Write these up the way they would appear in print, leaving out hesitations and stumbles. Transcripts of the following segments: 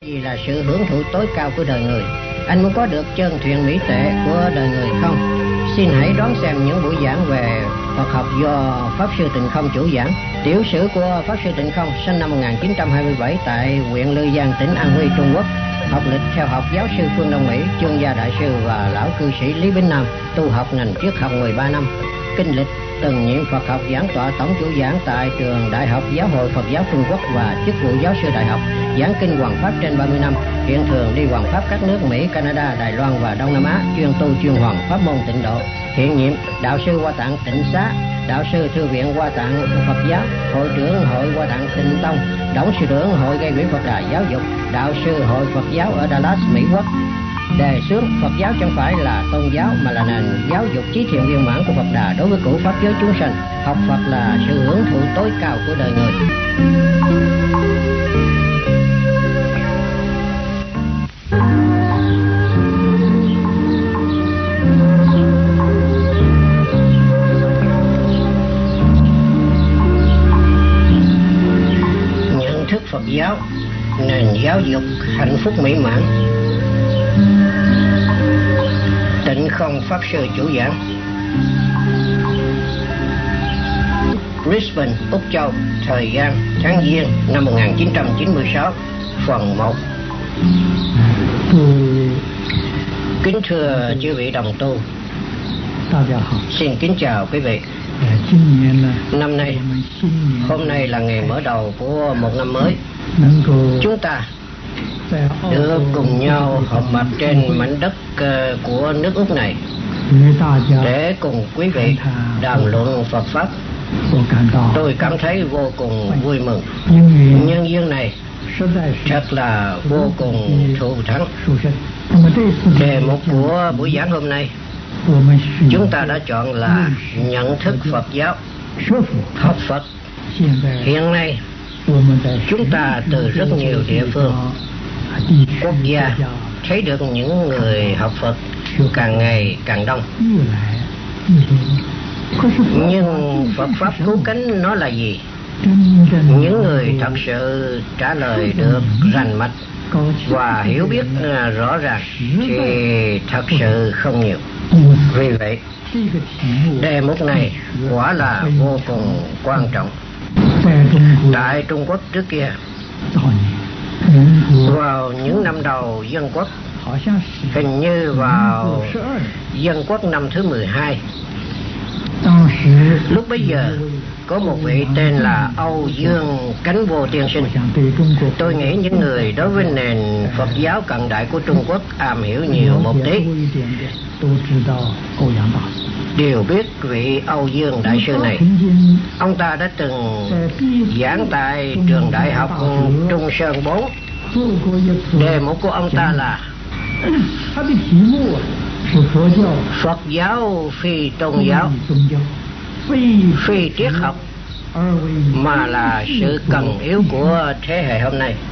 Vì là sự hưởng thụ tối cao của đời người. Anh muốn có được chân thuyền mỹ tệ của đời người không? Xin hãy đón xem những buổi giảng về Phật học do Pháp Sư Tịnh Không chủ giảng. Tiểu sử của Pháp Sư Tịnh Không sinh năm 1927 tại huyện Lư Giang, tỉnh An Huy, Trung Quốc. Học lịch theo học giáo sư Phương Đông Mỹ, chương gia đại sư và lão cư sĩ Lý Bính Nam, tu học ngành triết học 13 năm. Kinh lịch từng nhiệm Phật học giảng tọa tổng chủ giảng tại trường Đại học Giáo hội Phật giáo Trung Quốc và chức vụ giáo sư đại học, giảng kinh Hoằng Pháp trên 30 năm. Hiện thường đi Hoằng Pháp các nước Mỹ, Canada, Đài Loan và Đông Nam Á, chuyên tu chuyên Hoằng pháp môn Tịnh độ. Hiện nhiệm đạo sư Hoa Tạng Tịnh Xá, đạo sư Thư viện Hoa Tạng Phật giáo, hội trưởng hội Hoa Tạng Tịnh Tông,董sự trưởng hội gây quỹ Phật Đà giáo dục, đạo sư hội Phật giáo ở Dallas, Mỹ Quốc. Đề xướng Phật giáo chẳng phải là tôn giáo mà là nền giáo dục trí thiện viên mãn của Phật Đà đối với cửu pháp giới chúng sanh. Học Phật là sự hưởng thụ tối cao của đời người. Nhận thức Phật giáo, nền giáo dục hạnh phúc mỹ mãn. Tịnh Không Pháp Sư chủ giảng. Brisbane, Úc Châu, thời gian tháng Giêng năm 1996, phần 1. Kính thưa chư vị đồng tu, xin kính chào quý vị. Năm nay, hôm nay là ngày mở đầu của một năm mới. Chúng ta được cùng nhau họp mặt trên mảnh đất của nước Úc này để cùng quý vị đàm luận Phật Pháp. Tôi cảm thấy vô cùng vui mừng. Nhân duyên này thật là vô cùng thù thắng. Đề mục của buổi giảng hôm nay chúng ta đã chọn là nhận thức Phật giáo, học Phật. Hiện nay chúng ta từ rất nhiều địa phương, quốc gia thấy được những người học Phật càng ngày càng đông. Nhưng Phật Pháp cứu cánh nó là gì? Những người thật sự trả lời được rành mạch và hiểu biết rõ ràng thì thật sự không nhiều. Vì vậy, đề mục này quả là vô cùng quan trọng. Tại Trung Quốc trước kia, vào những năm đầu dân quốc, hình như vào dân quốc năm thứ 12, lúc bấy giờ có một vị tên là Âu Dương Cánh Vô tiên sinh. Tôi nghĩ những người đối với nền Phật giáo cận đại của Trung Quốc am hiểu nhiều một tí đều biết vị Âu Dương đại sư này. Ông ta đã từng giảng tại trường Đại học Trung Sơn 4. Đề mục của ông ta là Phật giáo phi tôn giáo, phi triết học, mà là sự cần yếu của thế hệ hôm nay.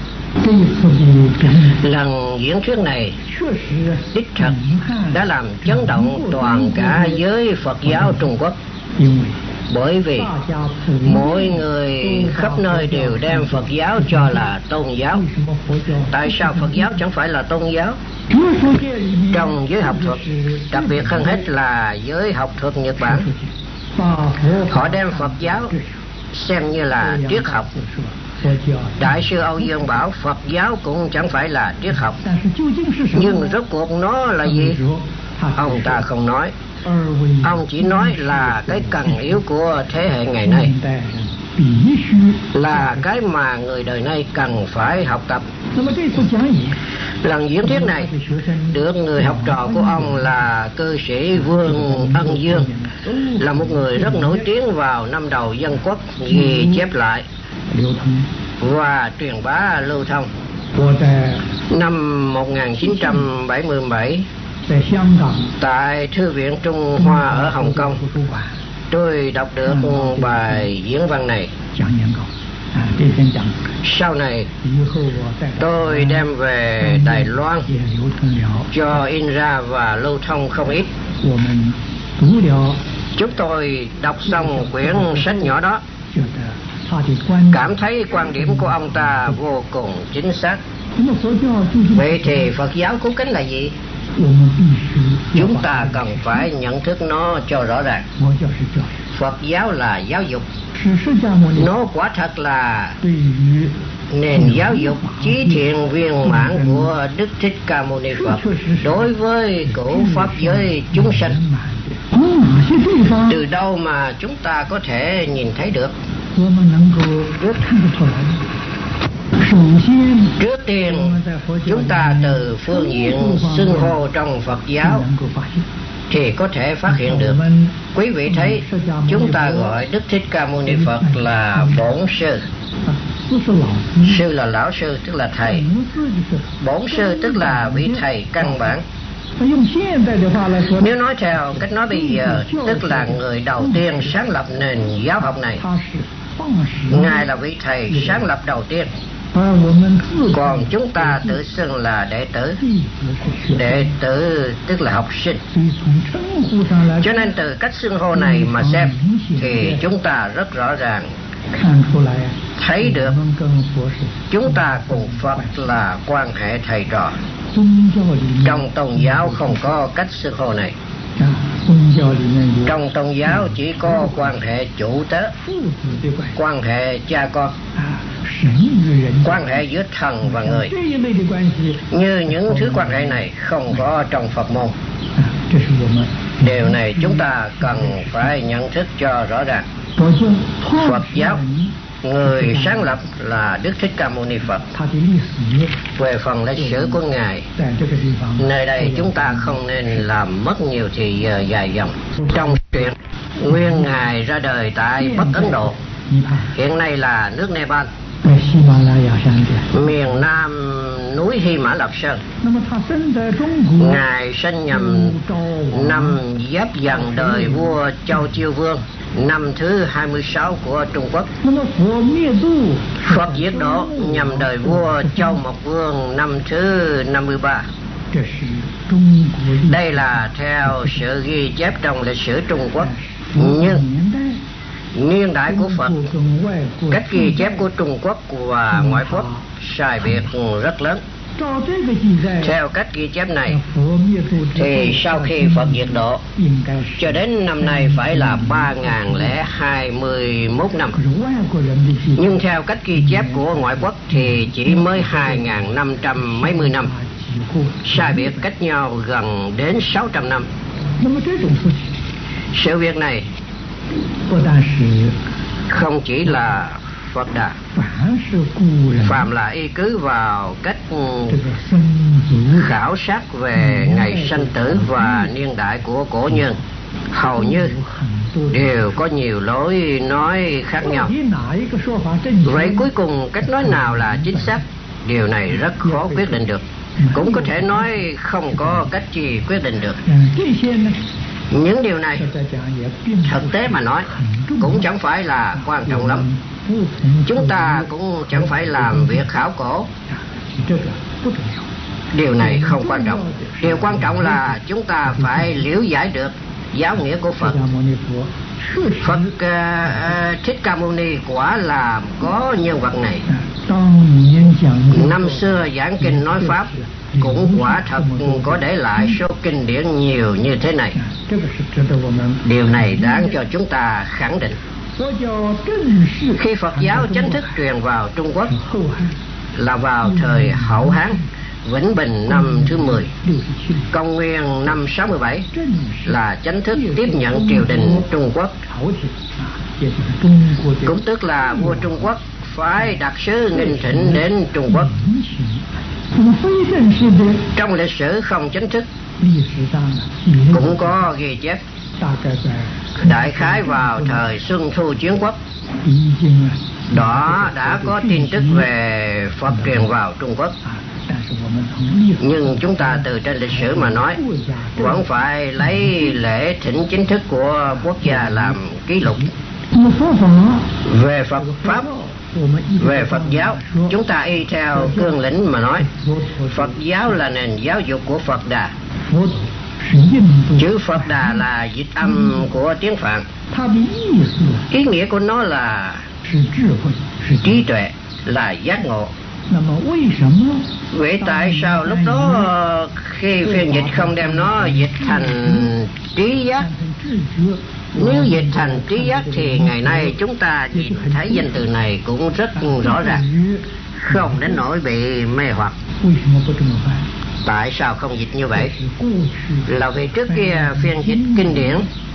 Lần diễn thuyết này đích thật đã làm chấn động toàn cả giới Phật giáo Trung Quốc. Bởi vì mỗi người khắp nơi đều đem Phật giáo cho là tôn giáo. Tại sao Phật giáo chẳng phải là tôn giáo? Trong giới học thuật, đặc biệt hơn hết là giới học thuật Nhật Bản, họ đem Phật giáo xem như là triết học. Đại sư Âu Dương bảo Phật giáo cũng chẳng phải là triết học. Nhưng rốt cuộc nó là gì? Ông ta không nói. Ông chỉ nói là cái cần yếu của thế hệ ngày nay, là cái mà người đời nay cần phải học tập. Lần diễn thuyết này được người học trò của ông là cư sĩ Vương Ân Dương, là một người rất nổi tiếng vào năm đầu dân quốc, ghi chép lại và truyền bá lưu thông. Năm 1977, tại Thư viện Trung Hoa ở Hồng Kông, tôi đọc được bài diễn văn này. Sau này tôi đem về Đài Loan cho in ra và lưu thông không ít. Chúng tôi đọc xong quyển sách nhỏ đó, cảm thấy quan điểm của ông ta vô cùng chính xác. Vậy thì Phật giáo cứu cánh là gì? Chúng ta cần phải nhận thức nó cho rõ ràng. Phật giáo là giáo dục. Nó quả thật là nền giáo dục chí thiện viên mãn của Đức Thích Ca Mâu Ni Phật đối với cửu pháp giới chúng sanh. Từ đâu mà chúng ta có thể nhìn thấy được? Trước tiên, chúng ta từ phương diện xưng hô trong Phật giáo thì có thể phát hiện được. Quý vị thấy, chúng ta gọi Đức Thích Ca Mâu Ni Phật là Bổn Sư. Sư là lão sư, tức là thầy. Bổn Sư tức là vị thầy căn bản. Nếu nói theo cách nói bây giờ, tức là người đầu tiên sáng lập nền giáo học này. Ngài là vị thầy sáng lập đầu tiên. Còn chúng ta tự xưng là đệ tử. Đệ tử tức là học sinh. Cho nên từ cách xưng hô này mà xem thì chúng ta rất rõ ràng thấy được chúng ta cùng Phật là quan hệ thầy trò. Trong tôn giáo không có cách xưng hô này. Trong tôn giáo chỉ có quan hệ chủ tớ, quan hệ cha con, quan hệ giữa thần và người. Như những thứ quan hệ này không có trong Phật môn. Điều này chúng ta cần phải nhận thức cho rõ ràng. Phật giáo, người sáng lập là Đức Thích Ca Mâu Ni Phật. Về phần lịch sử của Ngài, nơi đây chúng ta không nên làm mất nhiều thời giờ dài dòng. Trong chuyện nguyên Ngài ra đời tại Bắc Ấn Độ, hiện nay là nước Nepal, miền nam núi Hy Mã Lạp Sơn. Ngài sinh nhằm năm Giáp Dần đời vua Châu Chiêu Vương, năm thứ 26 của Trung Quốc. Phật diệt độ nhằm đời vua Châu Mộc Vương năm thứ 53. Đây là theo sự ghi chép trong lịch sử Trung Quốc. Nhưng niên đại của Phật, cách ghi chép của Trung Quốc và ngoại quốc sai biệt rất lớn. Theo cách ghi chép này thì sau khi Phật diệt độ cho đến năm nay phải là 3021 năm. Nhưng theo cách ghi chép của ngoại quốc thì chỉ mới 2500 mấy mươi năm, sai biệt cách nhau gần đến 600 năm. Sự việc này không chỉ là Phật Đà, phạm là y cứ vào cách khảo sát về ngày sanh tử và niên đại của cổ nhân, hầu như đều có nhiều lối nói khác nhau. Vậy cuối cùng cách nói nào là chính xác? Điều này rất khó quyết định được. Cũng có thể nói không có cách gì quyết định được. Những điều này thực tế mà nói cũng chẳng phải là quan trọng lắm. Chúng ta cũng chẳng phải làm việc khảo cổ. Điều này không quan trọng. Điều quan trọng là chúng ta phải liễu giải được giáo nghĩa của Phật. Phật Thích Ca Mâu Ni quả là có nhân vật này. Năm xưa giảng kinh nói Pháp cũng quả thật có để lại số kinh điển nhiều như thế này. Điều này đáng cho chúng ta khẳng định. Khi Phật giáo chính thức truyền vào Trung Quốc là vào thời Hậu Hán, Vĩnh Bình năm thứ 10, công nguyên năm 67 là chính thức tiếp nhận triều đình Trung Quốc. Cũng tức là vua Trung Quốc phái đặc sứ nghênh thỉnh đến Trung Quốc. Trong lịch sử không chính thức cũng có ghi chép đại khái vào thời Xuân Thu Chiến Quốc đó đã có tin tức về Phật truyền vào Trung Quốc. Nhưng chúng ta từ trên lịch sử mà nói vẫn phải lấy lễ thỉnh chính thức của quốc gia làm ký lục. Về Phật Pháp, về Phật giáo, chúng ta y theo cương lĩnh mà nói, Phật giáo là nền giáo dục của Phật Đà. Chữ Phật Đà là dịch âm của tiếng Phạn. Ý nghĩa của nó là trí tuệ, là giác ngộ. Vậy tại sao lúc đó khi phiên dịch không đem nó dịch thành trí giác? Nếu dịch thành trí giác thì ngày nay chúng ta nhìn thấy danh từ này cũng rất rõ ràng, không đến nỗi bị mê hoặc. Tại sao không dịch như vậy? Là vì trước kia phiên dịch kinh điển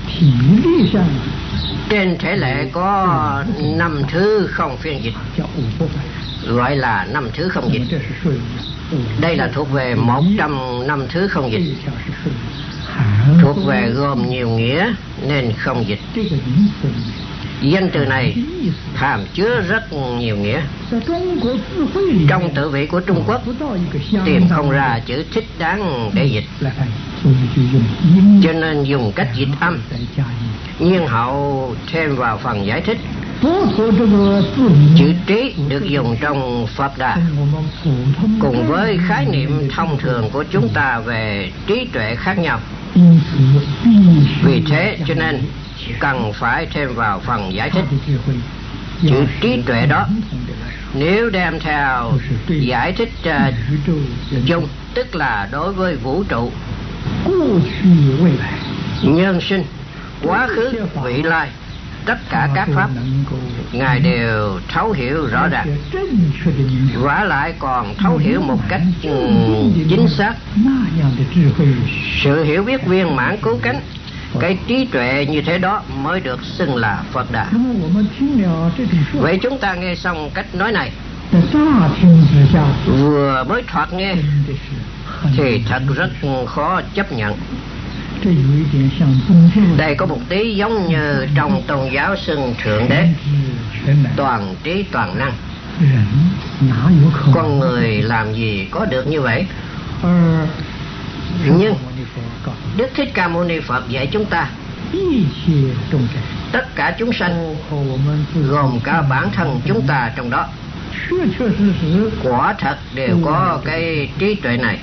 trên thể lệ có 5 thứ không phiên dịch, gọi là 5 thứ không dịch. Đây là thuộc về một trong 5 thứ không dịch, thuộc về gồm nhiều nghĩa nên không dịch. Danh từ này hàm chứa rất nhiều nghĩa. Trong tự vĩ của Trung Quốc tìm không ra chữ thích đáng để dịch, cho nên dùng cách dịch âm nhiên hậu thêm vào phần giải thích. Chữ trí được dùng trong Phật Đà cùng với khái niệm thông thường của chúng ta về trí tuệ khác nhau. Vì thế cho nên cần phải thêm vào phần giải thích. Chữ trí tuệ đó nếu đem theo giải thích chung, tức là đối với vũ trụ, nhân sinh, quá khứ, vị lai, tất cả các pháp Ngài đều thấu hiểu rõ ràng, vả lại còn thấu hiểu một cách chính xác. Sự hiểu biết viên mãn cứu cánh, cái trí tuệ như thế đó mới được xưng là Phật Đà. Vậy chúng ta nghe xong cách nói này, vừa mới thoạt nghe thì thật rất khó chấp nhận. Đây có một tí giống như trong tôn giáo xưng Thượng Đế toàn trí toàn năng. Con người làm gì có được như vậy? Nhưng Đức Thích Ca Mâu Ni Phật dạy chúng ta tất cả chúng sanh, gồm cả bản thân chúng ta trong đó, quả thật đều có cái trí tuệ này,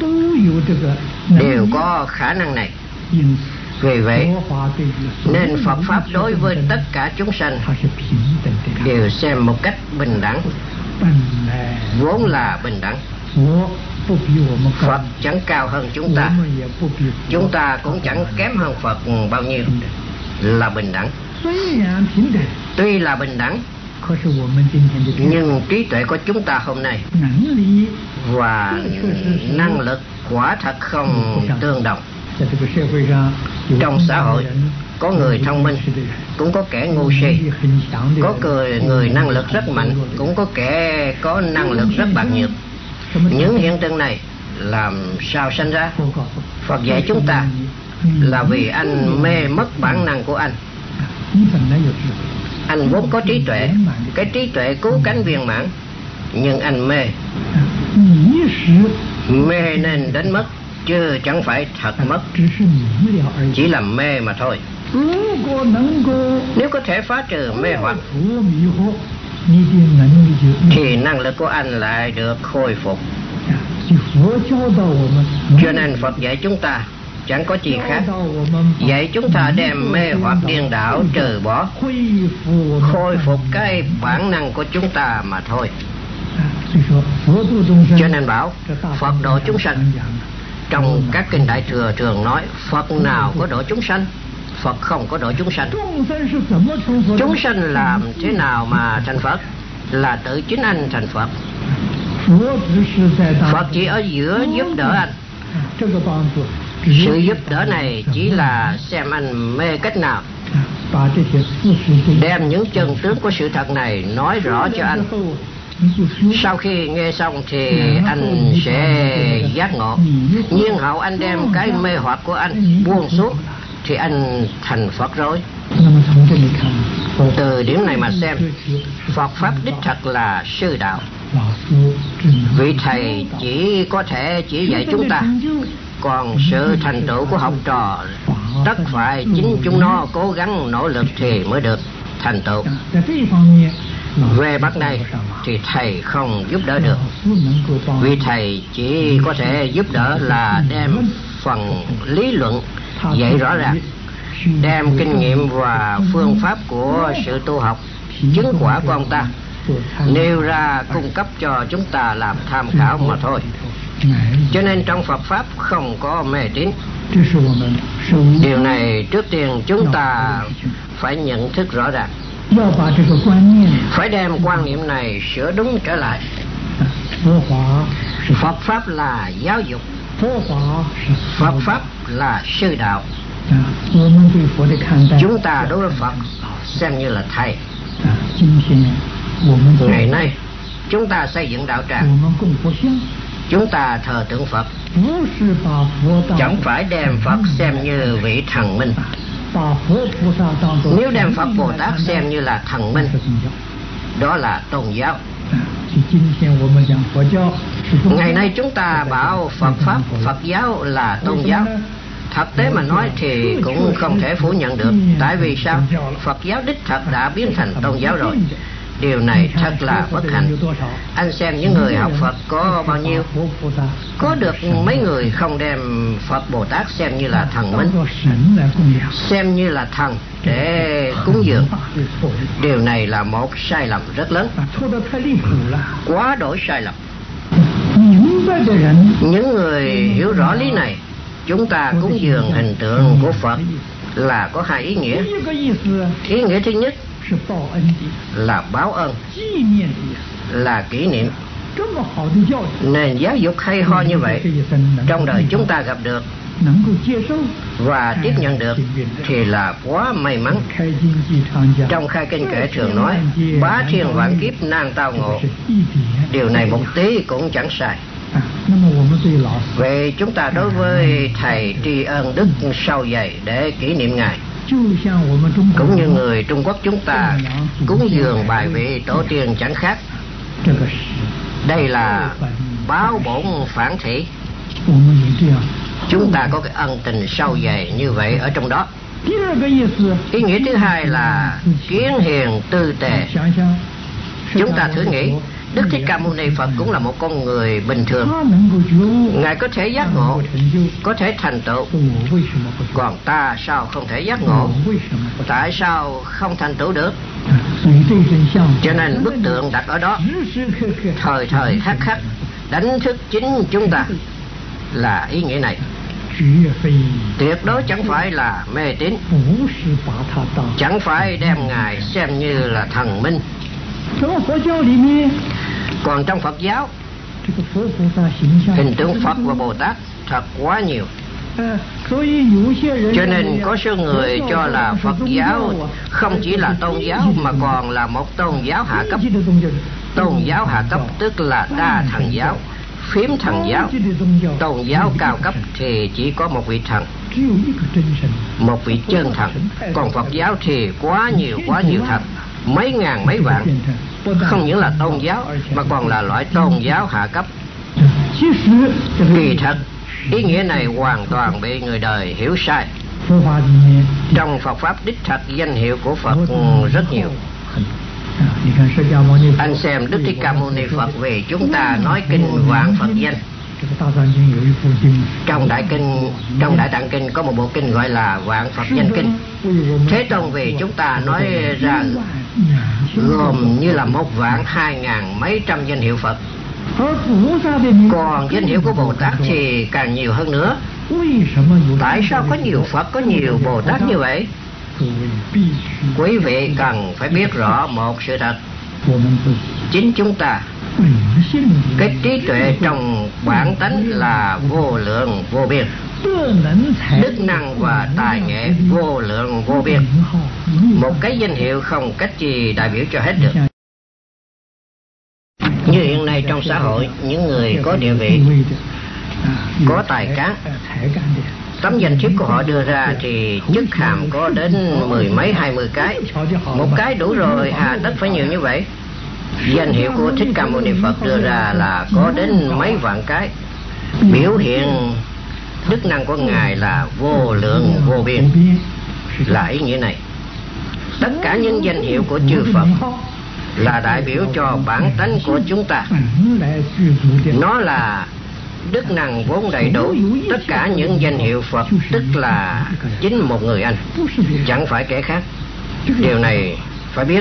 đều có khả năng này. Vì vậy nên Phật Pháp đối với tất cả chúng sanh đều xem một cách bình đẳng, vốn là bình đẳng. Phật chẳng cao hơn chúng ta cũng chẳng kém hơn Phật bao nhiêu, là bình đẳng. Tuy là bình đẳng, nhưng trí tuệ của chúng ta hôm nay và năng lực quả thật không tương đồng. Trong xã hội có người thông minh, cũng có kẻ ngu si, có người năng lực rất mạnh, cũng có kẻ có năng lực rất bạc nhược. Những hiện tượng này làm sao sanh ra? Phật dạy chúng ta là vì anh mê mất bản năng của anh. Anh vốn có trí tuệ, cái trí tuệ cứu cánh viên mãn, nhưng anh mê nên đến mất, chứ chẳng phải thật mất, chỉ là mê mà thôi. Nếu có thể phá trừ mê hoặc thì năng lực của anh lại được khôi phục. Cho nên Phật dạy chúng ta chẳng có gì khác, dạy chúng ta đem mê hoặc điên đảo trừ bỏ, khôi phục cái bản năng của chúng ta mà thôi. Cho nên bảo Phật độ chúng sanh. Trong các kinh Đại Thừa thường nói Phật nào có độ chúng sanh, Phật không có độ chúng sanh. Chúng sanh làm thế nào mà thành Phật? Là tự chính anh thành Phật. Phật chỉ ở giữa giúp đỡ anh. Sự giúp đỡ này chỉ là xem anh mê cách nào, đem những chân tướng của sự thật này nói rõ cho anh. Sau khi nghe xong thì anh sẽ giác ngộ. Nhưng hậu anh đem cái mê hoặc của anh buông xuống thì anh thành Phật rồi. Từ điểm này mà xem, Phật Pháp đích thật là sư đạo. Vị thầy chỉ có thể chỉ dạy chúng ta, còn sự thành tựu của học trò tất phải chính chúng nó cố gắng nỗ lực thì mới được thành tựu. Về mặt này thì thầy không giúp đỡ được, vì thầy chỉ có thể giúp đỡ là đem phần lý luận dạy rõ ràng, đem kinh nghiệm và phương pháp của sự tu học, chứng quả của ông ta nêu ra cung cấp cho chúng ta làm tham khảo mà thôi. Cho nên trong Phật Pháp không có mê tín. Điều này trước tiên chúng ta phải nhận thức rõ ràng. Phải đem quan niệm này sửa đúng trở lại. Phật Pháp là giáo dục, Phật Pháp là sư đạo. Chúng ta đối với Phật xem như là thầy. Ngày nay chúng ta xây dựng đạo tràng, chúng ta thờ tượng Phật, chẳng phải đem Phật xem như vị thần minh. Nếu đem Phật Bồ Tát xem như là thần minh, đó là tôn giáo. Ngày nay chúng ta bảo Phật Pháp, Phật giáo là tôn giáo. Thực tế mà nói thì cũng không thể phủ nhận được. Tại vì sao? Phật giáo đích thật đã biến thành tôn giáo rồi. Điều này thật là bất hạnh. Anh xem những người học Phật có bao nhiêu? Có được mấy người không đem Phật Bồ Tát xem như là thần minh, xem như là thần để cúng dường. Điều này là một sai lầm rất lớn, quá đổi sai lầm. Những người hiểu rõ lý này, chúng ta cúng dường hình tượng của Phật là có hai ý nghĩa. Ý nghĩa thứ nhất là báo ơn, là kỷ niệm. Nền giáo dục hay ho như vậy trong đời chúng ta gặp được và tiếp nhận được thì là quá may mắn. Trong Khai Kinh kệ thường nói bá thiên vạn kiếp nan tao ngộ. Điều này một tí cũng chẳng sai. Vậy chúng ta đối với thầy tri ân đức sâu dày để kỷ niệm ngài, cũng như người Trung Quốc chúng ta cúng dường bài vị tổ tiên chẳng khác. Đây là báo bổn phản thị. Chúng ta có cái ân tình sâu dày như vậy ở trong đó. Ý nghĩa thứ hai là kiến hiền tư tề. Chúng ta thử nghĩ, Đức Thích Ca Mâu Ni Phật cũng là một con người bình thường. Ngài có thể giác ngộ, có thể thành tựu. Còn ta sao không thể giác ngộ? Tại sao không thành tựu được? Cho nên bức tượng đặt ở đó, thời thời khắc khắc đánh thức chính chúng ta, là ý nghĩa này. Tuyệt đối chẳng phải là mê tín, chẳng phải đem Ngài xem như là thần minh. Còn trong Phật giáo, hình tượng Phật và Bồ Tát thật quá nhiều. Cho nên có số người cho là Phật giáo không chỉ là tôn giáo mà còn là một tôn giáo hạ cấp. Tôn giáo hạ cấp tức là đa thần giáo, phím thần giáo. Tôn giáo cao cấp thì chỉ có một vị thần, một vị chân thần. Còn Phật giáo thì quá nhiều thần, mấy ngàn mấy vạn. Không những là tôn giáo mà còn là loại tôn giáo hạ cấp. Kỳ thật ý nghĩa này hoàn toàn bị người đời hiểu sai. Trong Phật Pháp đích thật danh hiệu của Phật rất nhiều. Anh xem Đức Thích Ca Mâu Ni Phật vì chúng ta nói kinh vạn Phật danh. Trong Đại Tạng Kinh có một bộ kinh gọi là Vạn Phật Danh Kinh. Thế Tôn vì chúng ta nói ra gồm như là 1.200.000 mấy trăm danh hiệu Phật. Còn danh hiệu của Bồ Tát thì càng nhiều hơn nữa. Tại sao có nhiều Phật, có nhiều Bồ Tát như vậy? Quý vị cần phải biết rõ một sự thật. Chính chúng ta, cái trí tuệ trong bản tánh là vô lượng vô biên, đức năng và tài nghệ vô lượng vô biên. Một cái danh hiệu không cách gì đại biểu cho hết được. Như hiện nay trong xã hội, những người có địa vị, có tài cán, tấm danh thiếp của họ đưa ra thì chức hàm có đến 10 mấy 20 cái. Một cái đủ rồi, hà tất phải nhiều như vậy? Danh hiệu của Thích Ca Mâu Ni Phật đưa ra là có đến mấy vạn cái, biểu hiện đức năng của Ngài là vô lượng vô biên, là ý nghĩa này. Tất cả những danh hiệu của chư Phật là đại biểu cho bản tánh của chúng ta. Nó là đức năng vốn đầy đủ. Tất cả những danh hiệu Phật tức là chính một người anh, chẳng phải kẻ khác. Điều này phải biết.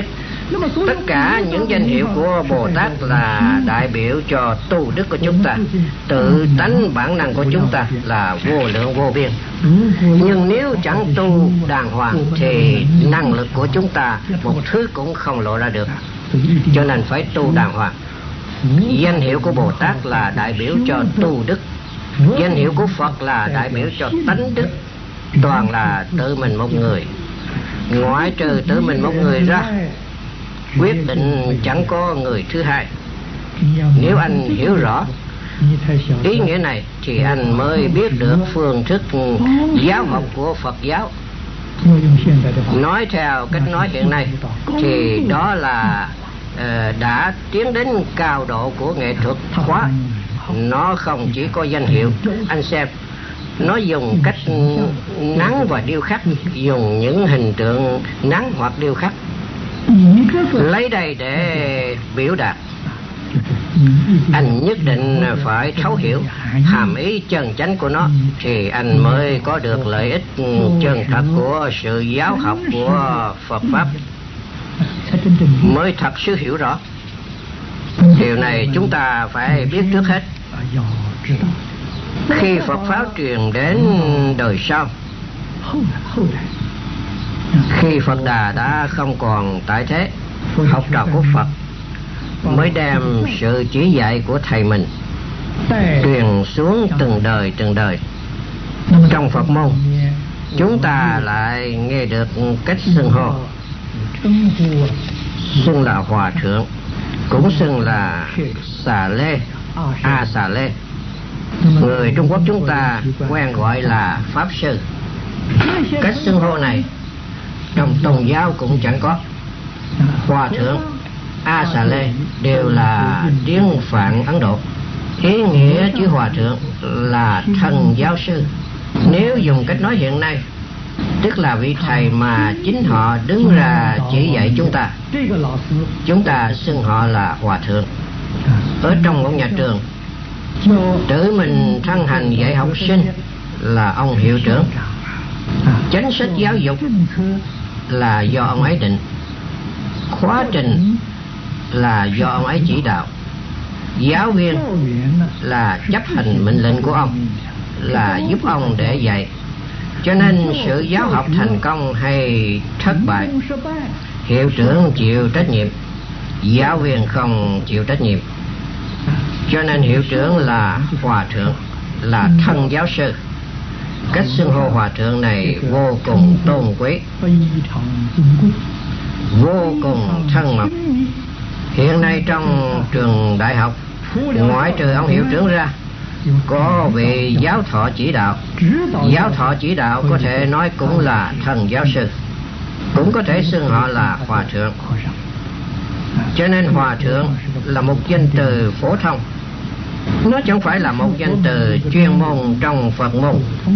Tất cả những danh hiệu của Bồ Tát là đại biểu cho tu đức của chúng ta. Tự tánh bản năng của chúng ta là vô lượng vô biên. Nhưng nếu chẳng tu đàng hoàng thì năng lực của chúng ta một thứ cũng không lộ ra được. Cho nên phải tu đàng hoàng. Danh hiệu của Bồ Tát là đại biểu cho tu đức. Danh hiệu của Phật là đại biểu cho tánh đức. Toàn là tự mình một người. Ngoại trừ tự mình một người ra, quyết định chẳng có người thứ hai. Nếu anh hiểu rõ ý nghĩa này thì anh mới biết được phương thức giáo học của Phật giáo. Nói theo cách nói hiện nay thì đó là đã tiến đến cao độ của nghệ thuật hóa. Nó không chỉ có danh hiệu. Anh xem, nó dùng cách nắng và điêu khắc, dùng những hình tượng nắng hoặc điêu khắc, lấy đây để biểu đạt. Anh nhất định phải thấu hiểu hàm ý chân chánh của nó thì anh mới có được lợi ích chân thật của sự giáo học của Phật Pháp, mới thật sự hiểu rõ. Điều này chúng ta phải biết trước hết. Khi Phật Pháp truyền đến đời sau, khi Phật Đà đã không còn tại thế, học trò của Phật mới đem sự chỉ dạy của thầy mình truyền xuống từng đời từng đời. Trong Phật môn, chúng ta lại nghe được cách xưng hô, xưng là Hòa Thượng, cũng xưng là Xà Lê, A Xà Lê. Người Trung Quốc chúng ta quen gọi là Pháp Sư. Cách xưng hô này trong tôn giáo cũng chẳng có. Hòa Thượng, A Xà Lê đều là tiếng Phạn Ấn Độ. Ý nghĩa chữ Hòa Thượng là thần giáo sư. Nếu dùng cách nói hiện nay, tức là vị thầy mà chính họ đứng ra chỉ dạy chúng ta. Chúng ta xưng họ là Hòa Thượng. Ở trong một nhà trường, tự mình thân hành dạy học sinh là ông hiệu trưởng. Chính sách giáo dục là do ông ấy định. Khóa trình là do ông ấy chỉ đạo. Giáo viên là chấp hành mệnh lệnh của ông, là giúp ông để dạy. Cho nên sự giáo học thành công hay thất bại, hiệu trưởng chịu trách nhiệm, giáo viên không chịu trách nhiệm. Cho nên hiệu trưởng là Hòa Thượng, là thân giáo sư. Cách xưng hô Hòa Thượng này vô cùng tôn quý, vô cùng thân mật. Hiện nay trong trường đại học, ngoại trừ ông hiệu trưởng ra, có vị giáo thọ chỉ đạo. Giáo thọ chỉ đạo có thể nói cũng là thần giáo sư, cũng có thể xưng họ là Hòa Thượng. Cho nên Hòa Thượng là một danh từ phổ thông. Nó chẳng phải là một danh từ chuyên môn trong Phật môn.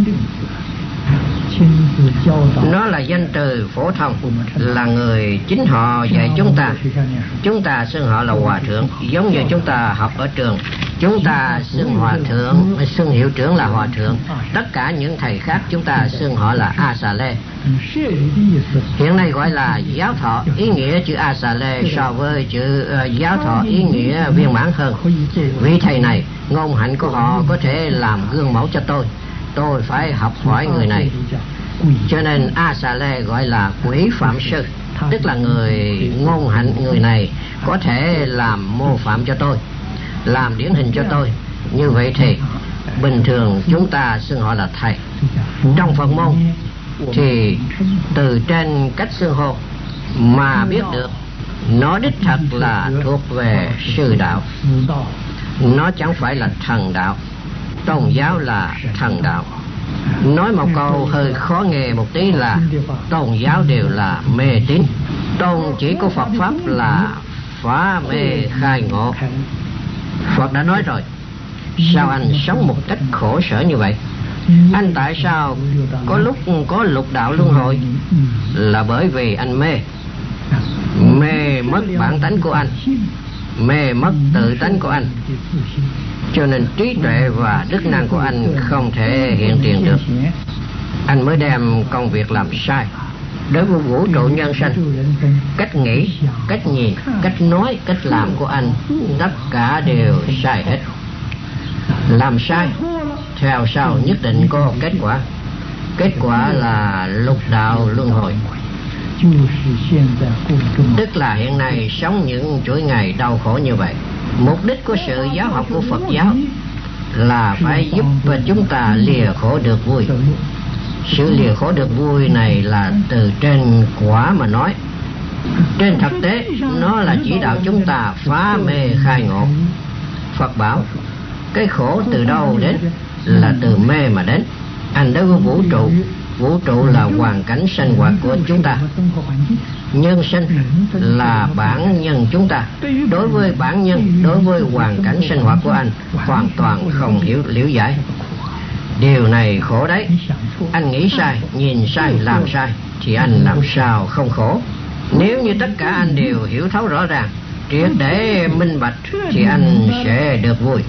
Nó là danh từ phổ thông, là người chính họ dạy chúng ta. Chúng ta xưng họ là Hòa Thượng, giống như chúng ta học ở trường. Chúng ta xưng Hòa Thượng, xưng hiệu trưởng là Hòa Thượng. Tất cả những thầy khác chúng ta xưng họ là A Xà Lê. Hiện nay gọi là giáo thọ. Ý nghĩa chữ A Xà Lê so với chữ giáo thọ ý nghĩa viên mãn hơn. Vị thầy này, ngôn hạnh của họ có thể làm gương mẫu cho tôi. Tôi phải học hỏi người này. Cho nên A Xà Lê gọi là Quỷ Phạm Sư, tức là người ngôn hạnh người này có thể làm mô phạm cho tôi, làm điển hình cho tôi. Như vậy thì bình thường chúng ta xưng họ là thầy. Trong Phật môn thì từ trên cách xưng hô mà biết được nó đích thật là thuộc về sư đạo. Nó chẳng phải là thần đạo. Tôn giáo là thần đạo. Nói một câu hơi khó nghe một tí là tôn giáo đều là mê tín. Tôn chỉ của Phật Pháp là phá mê khai ngộ. Phật đã nói rồi, sao anh sống một cách khổ sở như vậy? Anh tại sao có lúc có lục đạo luân hồi? Là bởi vì anh mê mất bản tánh của anh, mê mất tự tánh của anh. Cho nên trí tuệ và đức năng của anh không thể hiện tiền được. Anh mới đem công việc làm sai. Đối với vũ trụ nhân sanh, cách nghĩ, cách nhìn, cách nói, cách làm của anh tất cả đều sai hết. Làm sai theo sau nhất định có kết quả. Kết quả là lục đạo luân hồi. Tức là hiện nay sống những chuỗi ngày đau khổ như vậy. Mục đích của sự giáo học của Phật giáo là phải giúp chúng ta lìa khổ được vui. Sự lìa khổ được vui này là từ trên quả mà nói. Trên thực tế nó là chỉ đạo chúng ta phá mê khai ngộ. Phật bảo cái khổ từ đâu đến? Là từ mê mà đến. Anh đối với vũ trụ, vũ trụ là hoàn cảnh sinh hoạt của chúng ta. Nhân sinh là bản nhân chúng ta. Đối với bản nhân, đối với hoàn cảnh sinh hoạt của anh hoàn toàn không liễu giải. Điều này khổ đấy. Anh nghĩ sai, nhìn sai, làm sai thì anh làm sao không khổ? Nếu như tất cả anh đều hiểu thấu rõ ràng, triệt để minh bạch thì anh sẽ được vui.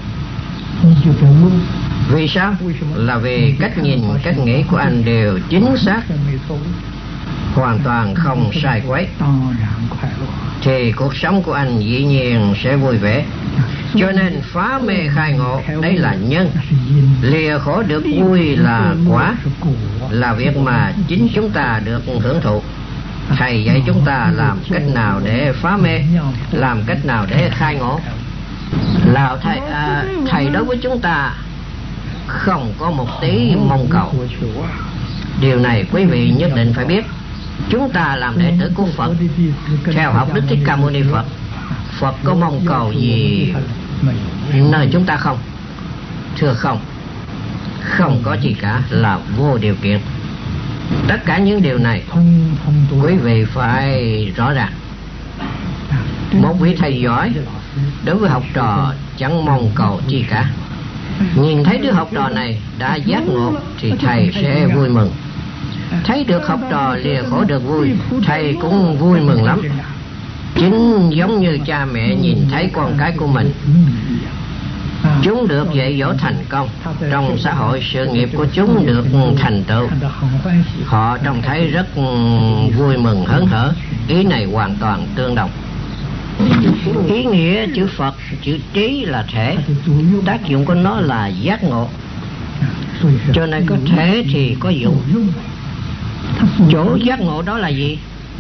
Vì sao? Là vì cách nhìn, cách nghĩ của anh đều chính xác, hoàn toàn không sai quấy, thì cuộc sống của anh dĩ nhiên sẽ vui vẻ. Cho nên phá mê khai ngộ đấy là nhân, lìa khổ được vui là quả, là việc mà chính chúng ta được hưởng thụ. Thầy dạy chúng ta làm cách nào để phá mê, làm cách nào để khai ngộ. Là thầy đối với chúng ta không có một tí mong cầu. Điều này quý vị nhất định phải biết. Chúng ta làm đệ tử của Phật, theo học Đức Thích Ca Mâu Ni Phật, Phật có mong cầu gì nơi chúng ta không? Thưa không. Không có gì cả, là vô điều kiện. Tất cả những điều này quý vị phải rõ ràng. Một vị thầy giỏi đối với học trò chẳng mong cầu chi cả. Nhìn thấy đứa học trò này đã giác ngộ thì thầy sẽ vui mừng. Thấy được học trò lìa khổ được vui, thầy cũng vui mừng lắm. Chính giống như cha mẹ nhìn thấy con cái của mình, chúng được dạy dỗ thành công trong xã hội, sự nghiệp của chúng được thành tựu, họ trông thấy rất vui mừng hớn hở. Ý này hoàn toàn tương đồng. Ý nghĩa chữ Phật, chữ trí là thể, tác dụng của nó là giác ngộ. Cho nên có thể thì có dụng. Chỗ giác ngộ đó là gì?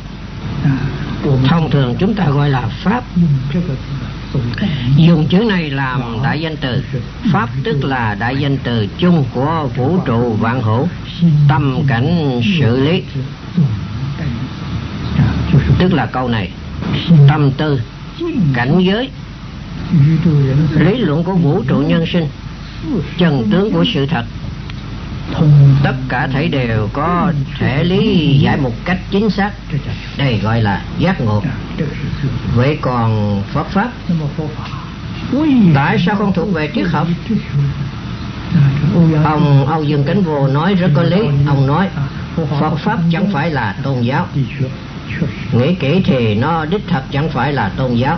Thông thường chúng ta gọi là Pháp. Dùng chữ này làm đại danh từ. Pháp tức là đại danh từ chung của vũ trụ vạn hữu, tâm cảnh xử lý. Tức là câu này, tâm tư, cảnh giới, lý luận của vũ trụ nhân sinh, chân tướng của sự thật, tất cả thảy đều có thể lý giải một cách chính xác. Đây gọi là giác ngộ. Vậy còn Phật Pháp, tại sao không thuộc về triết học? Ông Âu Dương Cánh Vô nói rất có lý. Ông nói Phật Pháp chẳng phải là tôn giáo. Nghĩ kỹ thì nó đích thật chẳng phải là tôn giáo.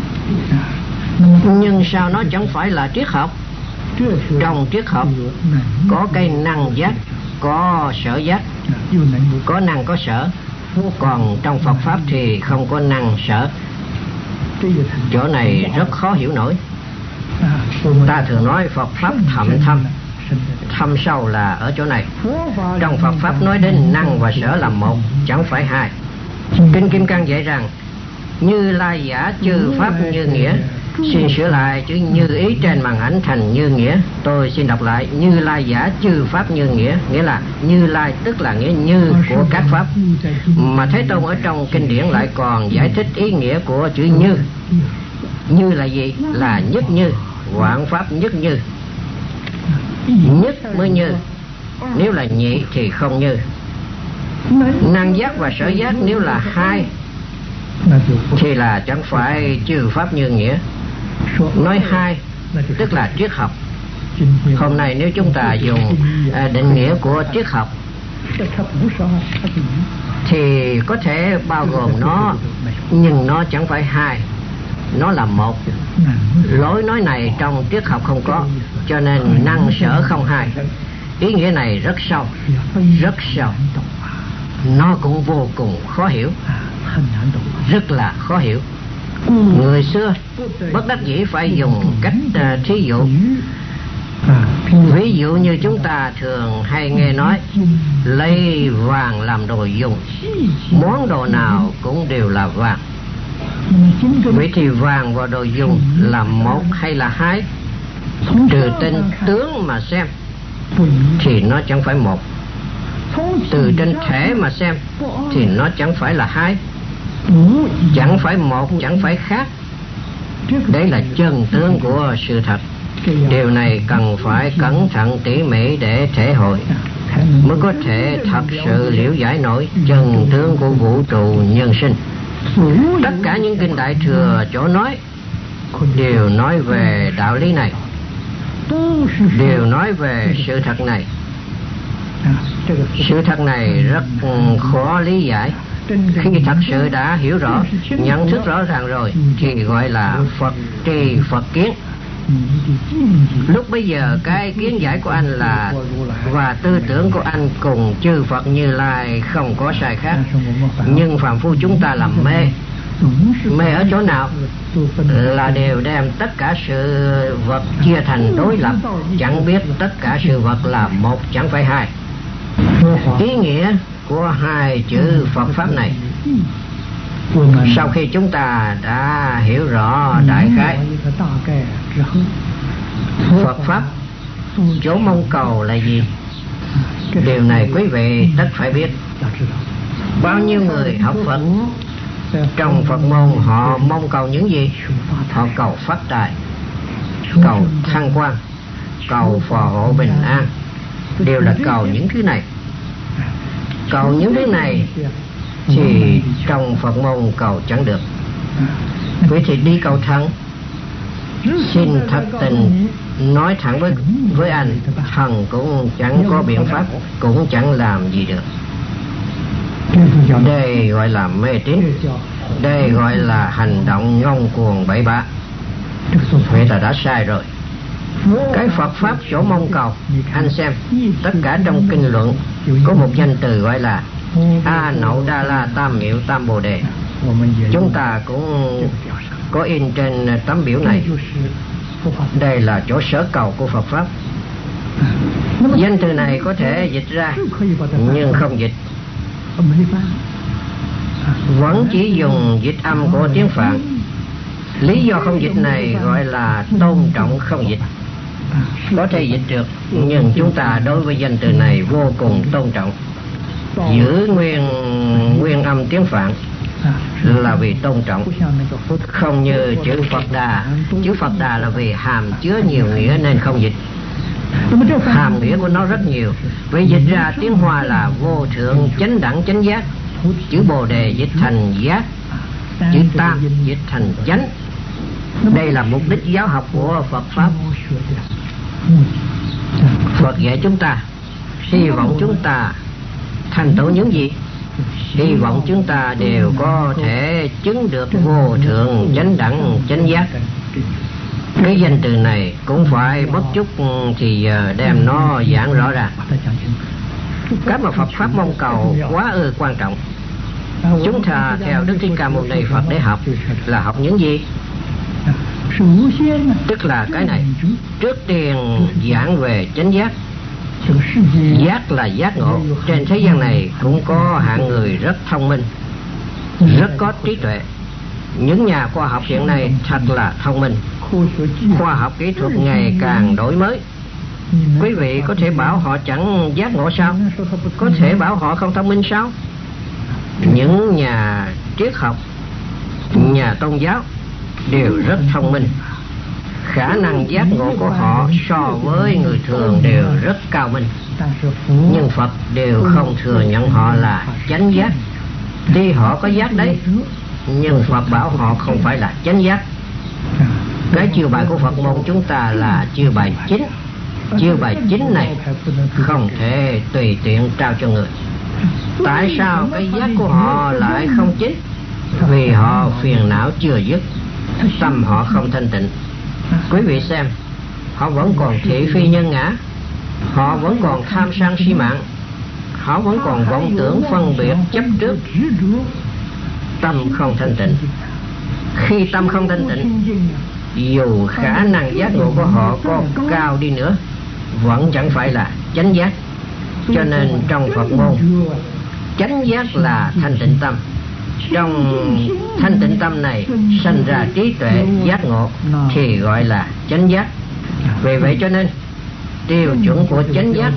Nhưng sao nó chẳng phải là triết học? Trong triết học có cái năng giác, có sở giác, có năng có sở. Còn trong Phật Pháp thì không có năng sở. Chỗ này rất khó hiểu nổi. Ta thường nói Phật Pháp thậm thâm. Thâm sâu là ở chỗ này. Trong Phật Pháp nói đến năng và sở là một, chẳng phải hai. Kinh Kim Cang dạy rằng Như Lai giả chư Pháp như nghĩa. Xin sửa lại chữ như ý trên màn ảnh thành như nghĩa. Tôi xin đọc lại: Như Lai giả chư Pháp như nghĩa. Nghĩa là Như Lai tức là nghĩa như của các Pháp. Mà Thế Tôn ở trong kinh điển lại còn giải thích ý nghĩa của chữ như. Như là gì? Là nhất như, vạn Pháp nhất như. Nhất mới như, nếu là nhị thì không như. Năng giác và sở giác nếu là hai thì là chẳng phải chư Pháp như nghĩa. Nói hai tức là triết học. Hôm nay nếu chúng ta dùng định nghĩa của triết học thì có thể bao gồm nó, nhưng nó chẳng phải hai, nó là một. Lối nói này trong triết học không có, cho nên năng sở không hai. Ý nghĩa này rất sâu, rất sâu. nó cũng vô cùng khó hiểu, rất là khó hiểu. Người xưa bất đắc dĩ phải dùng cách thí dụ. Ví dụ như chúng ta thường hay nghe nói lấy vàng làm đồ dùng, món đồ nào cũng đều là vàng. Vậy thì vàng và đồ dùng là một hay là hai? Từ tên tướng mà xem thì nó chẳng phải một, từ trên thể mà xem thì nó chẳng phải là hai, chẳng phải một, chẳng phải khác. Đấy là chân tướng của sự thật. Điều này cần phải cẩn thận tỉ mỉ để thể hội, mới có thể thật sự liễu giải nổi chân tướng của vũ trụ nhân sinh. Tất cả những kinh Đại Thừa chỗ nói đều nói về đạo lý này, đều nói về sự thật này. Sự thật này rất khó lý giải. Khi thật sự đã hiểu rõ, nhận thức rõ ràng rồi thì gọi là Phật tri Phật kiến. Lúc bây giờ cái kiến giải của anh là và tư tưởng của anh cùng chư Phật Như Lai không có sai khác. Nhưng phàm phu chúng ta làm mê. Mê ở chỗ nào? Là đều đem tất cả sự vật chia thành đối lập, chẳng biết tất cả sự vật là một, chẳng phải hai. Ý nghĩa của hai chữ Phật Pháp này, sau khi chúng ta đã hiểu rõ đại khái, Phật Pháp chỗ mong cầu là gì? Điều này quý vị tất phải biết. Bao nhiêu người học Phật, trong Phật môn họ mong cầu những gì? Họ cầu phát tài, cầu thăng quan, cầu phò hộ bình an, đều là cầu những thứ này. Cầu những thứ này thì trong Phật môn cầu chẳng được. Vậy thì đi cầu thần. Xin thật tình nói thẳng với anh, thần cũng chẳng có biện pháp, cũng chẳng làm gì được. Đây gọi là mê tín, đây gọi là hành động ngông cuồng bậy bạ. Vậy là đã sai rồi. Cái Phật Pháp chỗ mong cầu, anh xem, tất cả trong kinh luận có một danh từ gọi là A Nậu Đa La Tam Miệu Tam Bồ Đề. Chúng ta cũng có in trên tấm biểu này. Đây là chỗ sở cầu của Phật Pháp. Danh từ này có thể dịch ra nhưng không dịch, vẫn chỉ dùng dịch âm của tiếng Phạn. Lý do không dịch này gọi là tôn trọng không dịch. Có thể dịch được, nhưng chúng ta đối với danh từ này vô cùng tôn trọng, giữ nguyên âm tiếng Phạn là vì tôn trọng, không như chữ Phật Đà. Chữ Phật Đà là vì hàm chứa nhiều nghĩa nên không dịch. Hàm nghĩa của nó rất nhiều. Vì dịch ra tiếng Hoa là vô thượng chánh đẳng chánh giác. Chữ Bồ Đề dịch thành giác, chữ Tam dịch thành chánh. Đây là mục đích giáo học của Phật Pháp. Phật dạy chúng ta, hy vọng chúng ta thành tựu những gì? Hy vọng chúng ta đều có thể chứng được vô thượng chánh đẳng chánh giác. Cái danh từ này cũng phải mất chút thì đem nó giảng rõ ràng. Cái mà Phật Pháp mong cầu quá ư quan trọng. Chúng ta theo Đức Thích Ca Mâu Ni Phật để học là học những gì? Tức là cái này. Trước tiên giảng về chánh giác. Giác là giác ngộ. Trên thế gian này cũng có hạng người rất thông minh, rất có trí tuệ. Những nhà khoa học hiện nay thật là thông minh. Khoa học kỹ thuật ngày càng đổi mới. Quý vị có thể bảo họ chẳng giác ngộ sao? Có thể bảo họ không thông minh sao? Những nhà triết học, nhà tôn giáo đều rất thông minh. Khả năng giác ngộ của họ so với người thường đều rất cao minh. Nhưng Phật đều không thừa nhận họ là chánh giác. Tuy họ có giác đấy, nhưng Phật bảo họ không phải là chánh giác. Cái chiêu bài của Phật môn chúng ta là chiêu bài chính. Chiêu bài chính này không thể tùy tiện trao cho người. Tại sao cái giác của họ lại không chính? Vì họ phiền não chưa dứt, tâm họ không thanh tịnh. Quý vị xem, họ vẫn còn thị phi nhân ngã, họ vẫn còn tham sân si mạng, họ vẫn còn vọng tưởng phân biệt chấp trước. Tâm không thanh tịnh. Khi tâm không thanh tịnh, dù khả năng giác ngộ của họ có cao đi nữa, vẫn chẳng phải là chánh giác. Cho nên trong Phật môn, chánh giác là thanh tịnh tâm. Trong thanh tịnh tâm này sanh ra trí tuệ giác ngộ thì gọi là chánh giác. Vì vậy cho nên tiêu chuẩn của chánh giác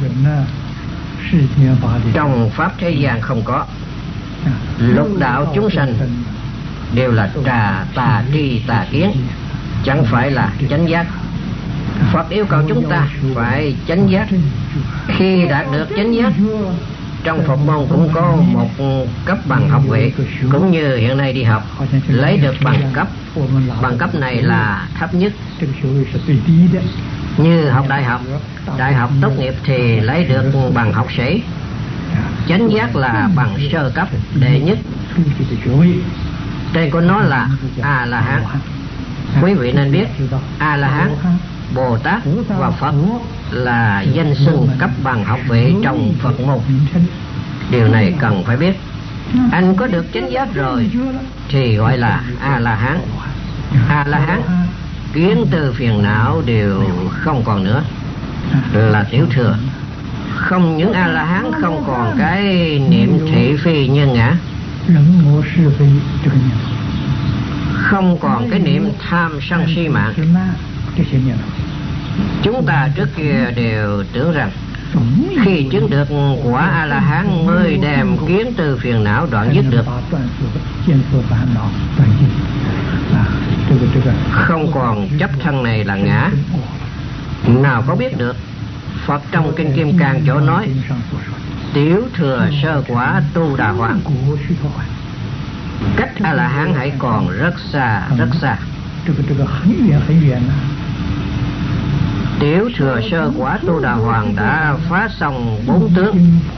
trong pháp thế gian không có. Lục đạo chúng sanh đều là tà tri tà kiến, chẳng phải là chánh giác. Phật yêu cầu chúng ta phải chánh giác. Khi đạt được chánh giác, trong Phật môn cũng có một cấp bằng học vị, cũng như hiện nay đi học lấy được bằng cấp. Bằng cấp này là thấp nhất. Như học đại học tốt nghiệp thì lấy được bằng học sĩ. Chánh giác là bằng sơ cấp đệ nhất. Tên của nó là A La Hán. Quý vị nên biết A La Hán, Bồ Tát và Phật là danh xưng cấp bằng học vị trong Phật môn. Điều này cần phải biết. Anh có được chánh giác rồi thì gọi là A La Hán. A La Hán, kiến tư phiền não đều không còn nữa, là tiểu thừa. Không những A La Hán không còn cái niệm thị phi nhân ngã, không còn cái niệm tham sân si mạng. Chúng ta trước kia đều tưởng rằng khi chứng được quả A La Hán mới đem kiến tư phiền não đoạn dứt được, không còn chấp thân này là ngã. Nào có biết được, Phật trong Kinh Kim Cang chỗ nói tiểu thừa sơ quả Tu Đà Hoàng, cách A La Hán hãy còn rất xa rất xa. Tiểu thừa sơ quả Tu Đà Hoàng đã phá xong 4 tướng.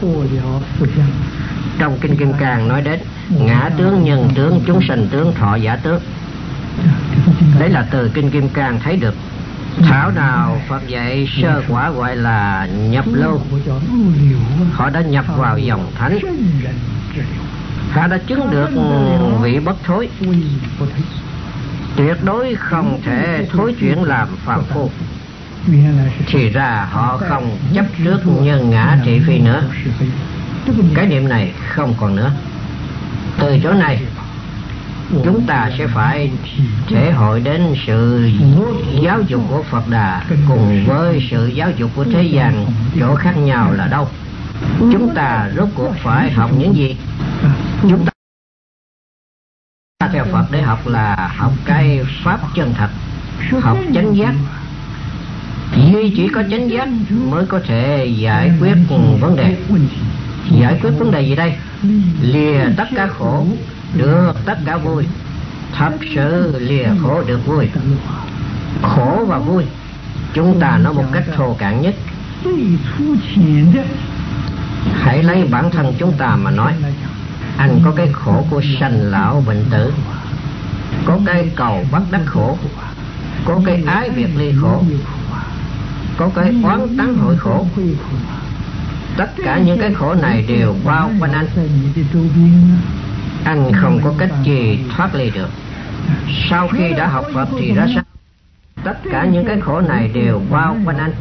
Trong Kinh Kim Cang nói đến ngã tướng, nhân tướng, chúng sanh tướng, thọ giả tướng. Đấy là từ Kinh Kim Cang thấy được. Thảo nào Phật dạy sơ quả gọi là nhập lưu. Họ đã nhập vào dòng thánh, họ đã chứng được vị bất thối, tuyệt đối không thể thối chuyển làm phàm phu. Thì ra họ không chấp trước nhân ngã thị phi nữa. Cái niệm này không còn nữa. Từ chỗ này chúng ta sẽ phải thể hội đến sự giáo dục của Phật Đà cùng với sự giáo dục của thế gian. Chỗ khác nhau là đâu? Chúng ta rốt cuộc phải học những gì? Chúng ta theo Phật để học là học cái pháp chân thật, học chánh giác. Duy chỉ có chánh giác mới có thể giải quyết vấn đề. Giải quyết vấn đề gì đây? Lìa tất cả khổ, được tất cả vui. Thật sự lìa khổ được vui. Khổ và vui chúng ta nói một cách thô cạn nhất. Hãy lấy bản thân chúng ta mà nói. Anh có cái khổ của sanh lão bệnh tử, có cái cầu bắt đắc khổ, có cái ái biệt ly khổ, có cái oán tán hội khổ. Tất cả những cái khổ này đều bao quanh anh. Anh không có cách gì thoát ly được. Sau khi đã học Phật thì ra sao? Tất cả những cái khổ này đều bao quanh anh.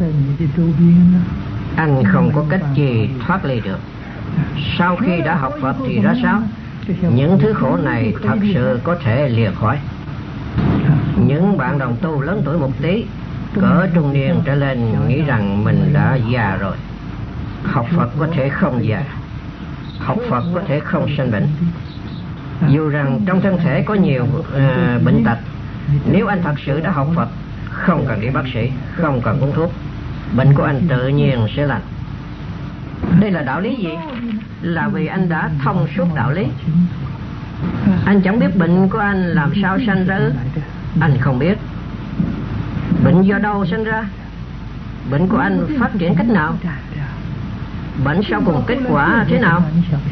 Anh không có cách gì thoát ly được. Sau khi đã học Phật thì ra sao? Những thứ khổ này thật sự có thể lìa khỏi. Những bạn đồng tu lớn tuổi một tí, cỡ trung niên trở lên, nghĩ rằng mình đã già rồi. Học Phật có thể không già, học Phật có thể không sanh bệnh. Dù rằng trong thân thể có nhiều bệnh tật, nếu anh thật sự đã học Phật, không cần đi bác sĩ, không cần uống thuốc, bệnh của anh tự nhiên sẽ lành. Đây là đạo lý gì? Là vì anh đã thông suốt đạo lý. Anh chẳng biết bệnh của anh làm sao sanh ra. Anh không biết bệnh do đâu sanh ra, bệnh của anh phát triển cách nào, bệnh sau cùng kết quả thế nào.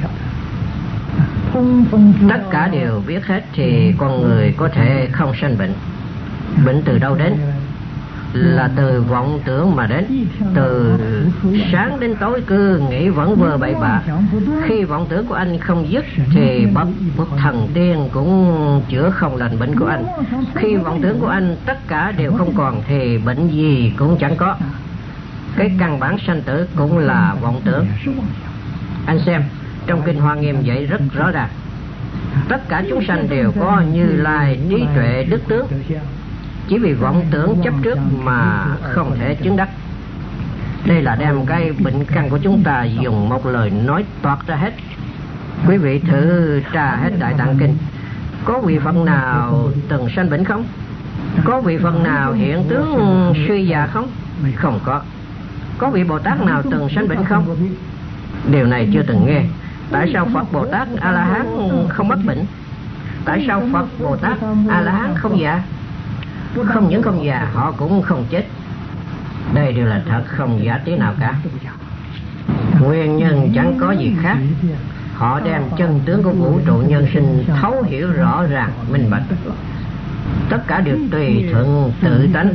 Tất cả đều biết hết thì con người có thể không sanh bệnh. Bệnh từ đâu đến? là từ vọng tưởng mà đến. Từ sáng đến tối cứ nghĩ vẩn vơ bậy bạ. Khi vọng tưởng của anh không dứt thì bậc thần tiên cũng chữa không lành bệnh của anh. Khi vọng tưởng của anh tất cả đều không còn thì bệnh gì cũng chẳng có. Cái căn bản sanh tử cũng là vọng tưởng. Anh xem, trong Kinh Hoa Nghiêm dạy rất rõ ràng. Tất cả chúng sanh đều có Như Lai trí tuệ đức tướng, chỉ vì vọng tưởng chấp trước mà không thể chứng đắc. Đây là đem cái bệnh căn của chúng ta dùng một lời nói toát ra hết. Quý vị thử tra hết Đại Tạng Kinh. Có vị Phật nào từng sanh bệnh không? Có vị Phật nào hiện tướng suy già không? Không có. Có vị Bồ Tát nào từng sanh bệnh không? Điều này chưa từng nghe. Tại sao Phật Bồ Tát A-la-hán không mắc bệnh? Tại sao Phật Bồ Tát A-la-hán không già? Không những không già, họ cũng không chết. Đây đều là thật, không giả tí nào cả. Nguyên nhân chẳng có gì khác. Họ đem chân tướng của vũ trụ nhân sinh thấu hiểu rõ ràng, minh bạch. Tất cả đều tùy thuận tự tánh,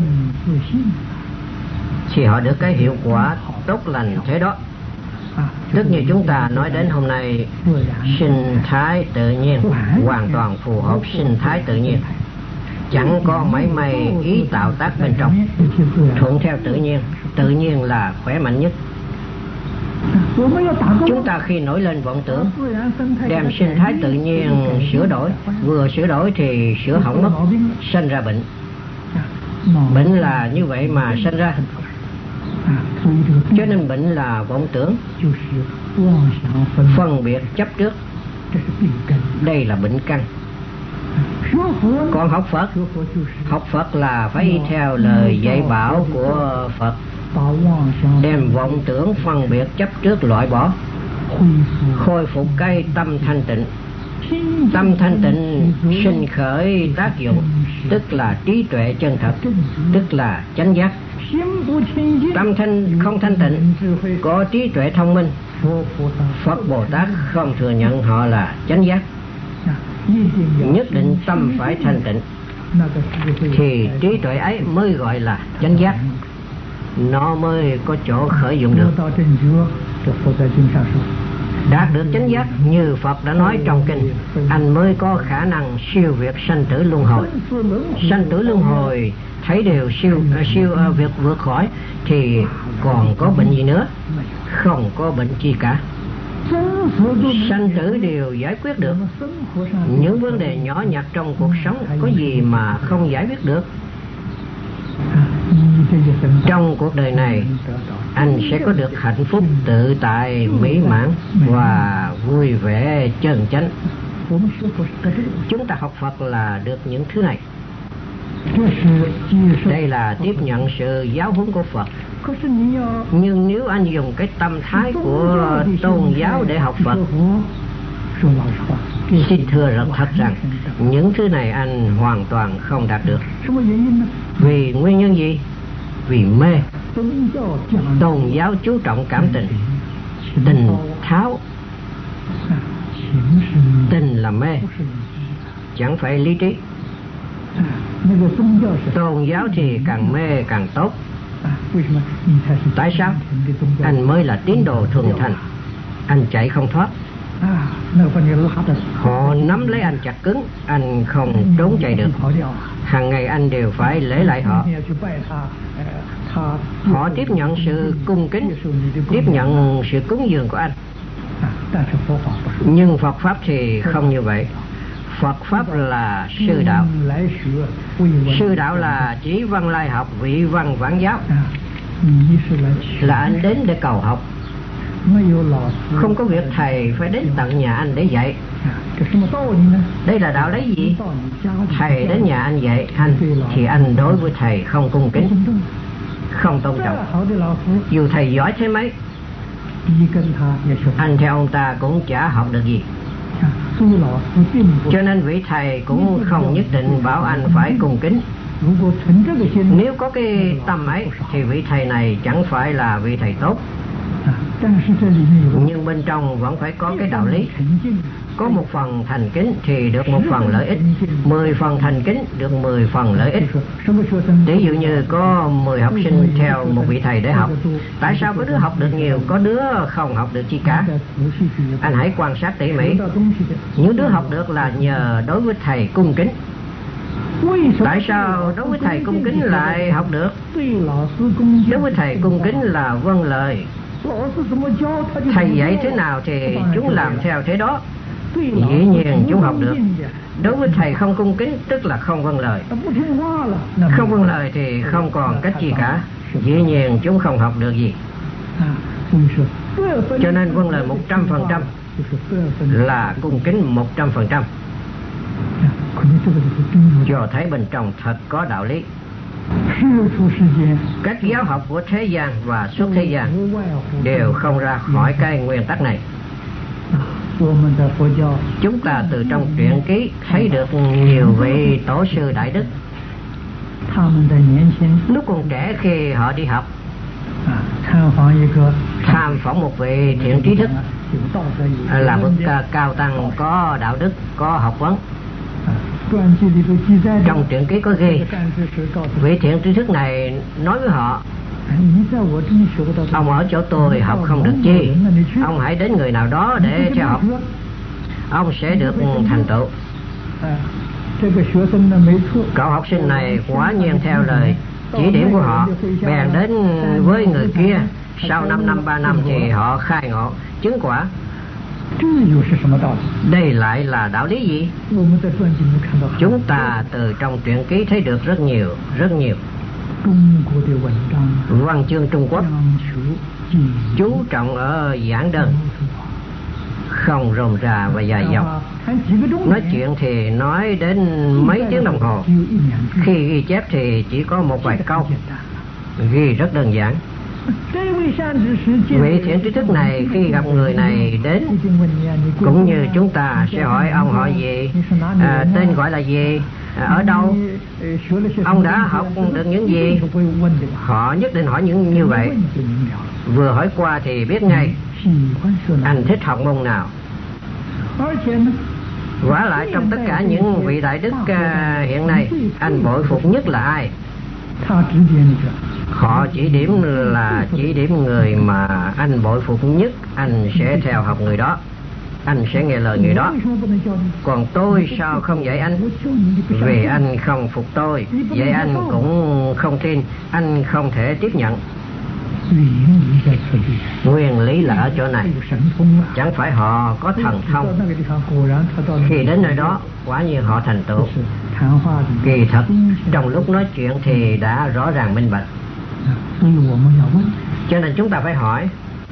thì họ được cái hiệu quả tốt lành thế đó. Tức như chúng ta nói đến hôm nay, sinh thái tự nhiên, hoàn toàn phù hợp sinh thái tự nhiên, chẳng có mấy may ý tạo tác bên trong, thuận theo tự nhiên. Tự nhiên là khỏe mạnh nhất. Chúng ta khi nổi lên vọng tưởng, đem sinh thái tự nhiên sửa đổi, vừa sửa đổi thì sửa hỏng mất, sanh ra bệnh. Bệnh là như vậy mà sanh ra. Cho nên bệnh là vọng tưởng, phân biệt chấp trước. Đây là bệnh căn. Còn học Phật là phải y theo lời dạy bảo của Phật, đem vọng tưởng phân biệt chấp trước loại bỏ, khôi phục cái tâm thanh tịnh. Tâm thanh tịnh sinh khởi tác dụng, tức là trí tuệ chân thật, tức là chánh giác. Tâm không thanh tịnh, có trí tuệ thông minh, Phật Bồ Tát không thừa nhận họ là chánh giác. Nhất định tâm phải thanh tịnh thì trí tuệ ấy mới gọi là chánh giác, nó mới có chỗ khởi dụng được. Đạt được chánh giác như Phật đã nói trong kinh, anh mới có khả năng siêu việt sanh tử luân hồi. Sanh tử luân hồi thấy đều việc vượt khỏi thì còn có bệnh gì nữa? Không có bệnh chi cả. Sanh tử đều giải quyết được. Những vấn đề nhỏ nhặt trong cuộc sống có gì mà không giải quyết được? Trong cuộc đời này, anh sẽ có được hạnh phúc tự tại, mỹ mãn và vui vẻ chân chánh. Chúng ta học Phật là được những thứ này. Đây là tiếp nhận sự giáo huấn của Phật. Nhưng nếu anh dùng cái tâm thái của tôn giáo để học Phật, xin thưa rất thật rằng những thứ này anh hoàn toàn không đạt được. Vì nguyên nhân gì? Vì mê. Tôn giáo chú trọng cảm tình, tình tháo. Tình là mê, chẳng phải lý trí. Tôn giáo thì càng mê càng tốt. Tại sao? Anh mới là tín đồ thuần thành, anh chạy không thoát. Họ nắm lấy anh chặt cứng, anh không trốn chạy được. Hàng ngày anh đều phải lễ lại họ. Họ tiếp nhận sự cung kính, tiếp nhận sự cúng dường của anh. Nhưng Phật Pháp thì không như vậy. Phật Pháp là sư đạo. Sư đạo là chỉ văn lai học, vị văn vãng giáo. Là anh đến để cầu học. Không có việc thầy phải đến tận nhà anh để dạy. Đây là đạo lấy gì? Thầy đến nhà anh dạy anh thì anh đối với thầy không cung kính, không tôn trọng. Dù thầy giỏi thế mấy, anh theo ông ta cũng chả học được gì. Cho nên vị thầy cũng không nhất định bảo anh phải cung kính. Nếu có cái tâm ấy thì vị thầy này chẳng phải là vị thầy tốt. Nhưng bên trong vẫn phải có cái đạo lý. Có 1 phần thành kính thì được 1 phần lợi ích, 10 phần thành kính được 10 phần lợi ích. Ví dụ như có 10 học sinh theo một vị thầy để học, tại sao có đứa học được nhiều, có đứa không học được chi cả? Anh hãy quan sát tỉ mỉ. Những đứa học được là nhờ đối với thầy cung kính. Tại sao đối với thầy cung kính lại học được? Đối với thầy cung kính là vâng lời. Thầy dạy thế nào thì chúng làm theo thế đó, dĩ nhiên chúng học được. Đối với thầy không cung kính tức là không vâng lời. Không vâng lời thì không còn cách gì cả, dĩ nhiên chúng không học được gì. Cho nên vâng lời 100% là cung kính 100%, cho thấy bên trong thật có đạo lý. Các giáo học của thế gian và xuất thế gian đều không ra khỏi cái nguyên tắc này. Chúng ta từ trong truyện ký thấy được nhiều vị tổ sư đại đức lúc còn trẻ khi họ đi học tham phỏng một vị thiện trí thức là bậc cao tăng có đạo đức, có học vấn. Trong truyện ký có ghi vị thiện trí thức này nói với họ: ông ở chỗ tôi học không được chi, ông hãy đến người nào đó để theo học, ông sẽ được thành tựu. Cậu học sinh này quả nhiên theo lời chỉ điểm của họ, bèn đến với người kia. Sau 5 năm 3 năm thì họ khai ngộ chứng quả. Đây lại là đạo lý gì? Chúng ta từ trong truyện ký thấy được rất nhiều, rất nhiều. Văn chương Trung Quốc chú trọng ở giản đơn, không rườm rà và dài dòng. Nói chuyện thì nói đến mấy tiếng đồng hồ, khi ghi chép thì chỉ có một vài câu, ghi rất đơn giản. Vị thiện trí thức này khi gặp người này đến, cũng như chúng ta sẽ hỏi ông họ gì, tên gọi là gì, ở đâu, ông đã học được những gì. Họ nhất định hỏi những như vậy. Vừa hỏi qua thì biết ngay anh thích học môn nào. Vả lại trong tất cả những vị đại đức hiện nay, anh bội phục nhất là ai? Họ chỉ điểm là chỉ điểm người mà anh bội phục nhất, anh sẽ theo học người đó, anh sẽ nghe lời người đó. Còn tôi sao không dạy anh? Vì anh không phục tôi, vậy anh cũng không tin, anh không thể tiếp nhận. Nguyên lý là ở chỗ này. Chẳng phải họ có thần thông, khi đến nơi đó quả nhiên họ thành tựu. Kỳ thật trong lúc nói chuyện thì đã rõ ràng minh bạch. Cho nên chúng ta phải hỏi,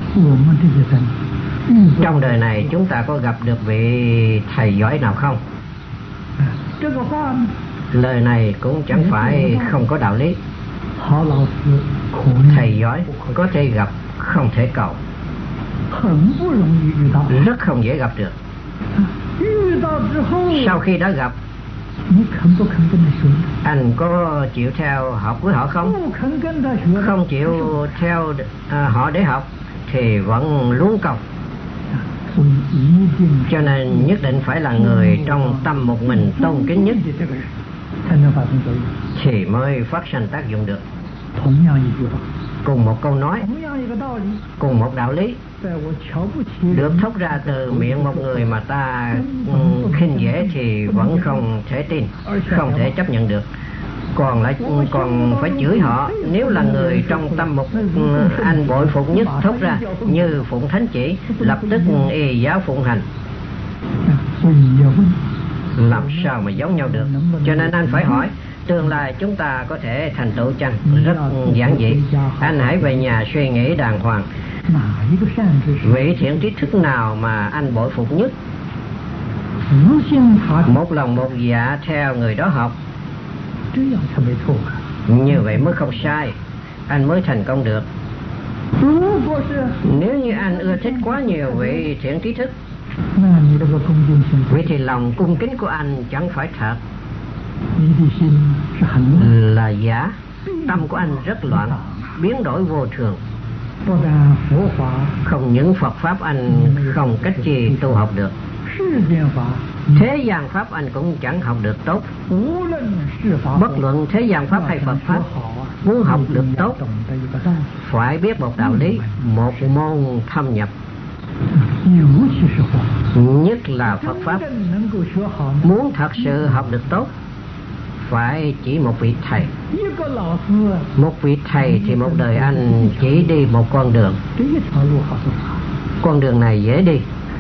trong đời này chúng ta có gặp được vị thầy giỏi nào không? Lời này cũng chẳng phải không có đạo lý. Thầy giỏi có thể gặp, không thể cầu, rất không dễ gặp được. Sau khi đã gặp, anh có chịu theo học với họ không? Không chịu theo họ để học thì vẫn luống công. Cho nên nhất định phải là người trong tâm một mình tôn kính nhất thì mới phát sinh tác dụng được. Cùng một câu nói, cùng một đạo lý được thốt ra từ miệng một người mà ta khinh dễ thì vẫn không thể tin, không thể chấp nhận được. Còn phải chửi họ. Nếu là người trong tâm một anh bội phục nhất thốt ra như phụng thánh chỉ, lập tức y giáo phụng hành, làm sao mà giống nhau được. Cho nên anh phải hỏi, tương lai chúng ta có thể thành tựu chăng? Rất giản dị. Anh hãy về nhà suy nghĩ đàng hoàng. Vị thiện trí thức nào mà anh bội phục nhất? Một lòng một dạ theo người đó học, như vậy mới không sai, anh mới thành công được. Nếu như anh ưa thích quá nhiều vị thiện trí thức, vậy thì lòng cung kính của anh chẳng phải thật, là giả. Tâm của anh rất loạn, biến đổi vô thường. Không những Phật Pháp anh không cách gì tu học được, Thế gian pháp anh cũng chẳng học được tốt. Bất luận thế gian pháp hay Phật pháp, muốn học được tốt phải biết một đạo lý, một môn thâm nhập. Nhất là Phật pháp, muốn thật sự học được tốt phải chỉ một vị thầy. Một vị thầy thì một đời anh chỉ đi một con đường. Con đường này dễ đi.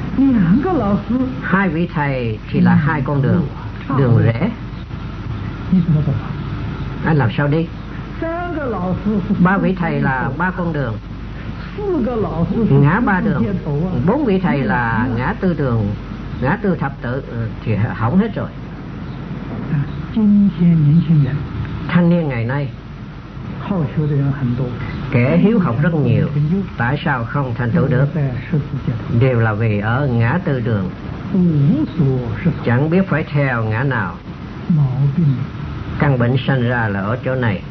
Hai vị thầy thì là hai con đường, đường rẽ. Anh làm sao đi? Ba vị thầy là ba con đường, ngã ba đường. Bốn vị thầy là ngã tư đường, ngã tư thập tự thì hỏng hết rồi. Thanh niên ngày nay kẻ hiếu học rất nhiều, tại sao không thành tựu được? Đều là vì ở ngã tư đường, chẳng biết phải theo ngã nào. Căn bệnh sanh ra là ở chỗ này.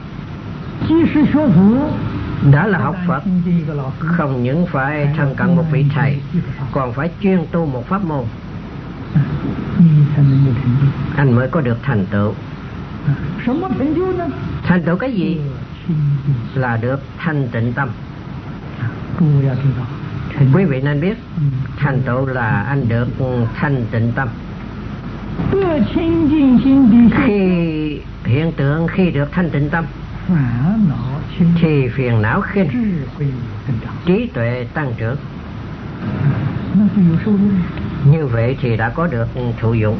Đã là học Phật, không những phải thân cận một vị thầy, còn phải chuyên tu một pháp môn, anh mới có được thành tựu. Thành tựu cái gì? Là được thanh tịnh tâm. Quý vị nên biết, thành tựu là anh được thanh tịnh tâm. Khi hiện tượng khi được thanh tịnh tâm thì phiền não khinh, trí tuệ tăng trưởng. Như vậy thì đã có được thụ dụng.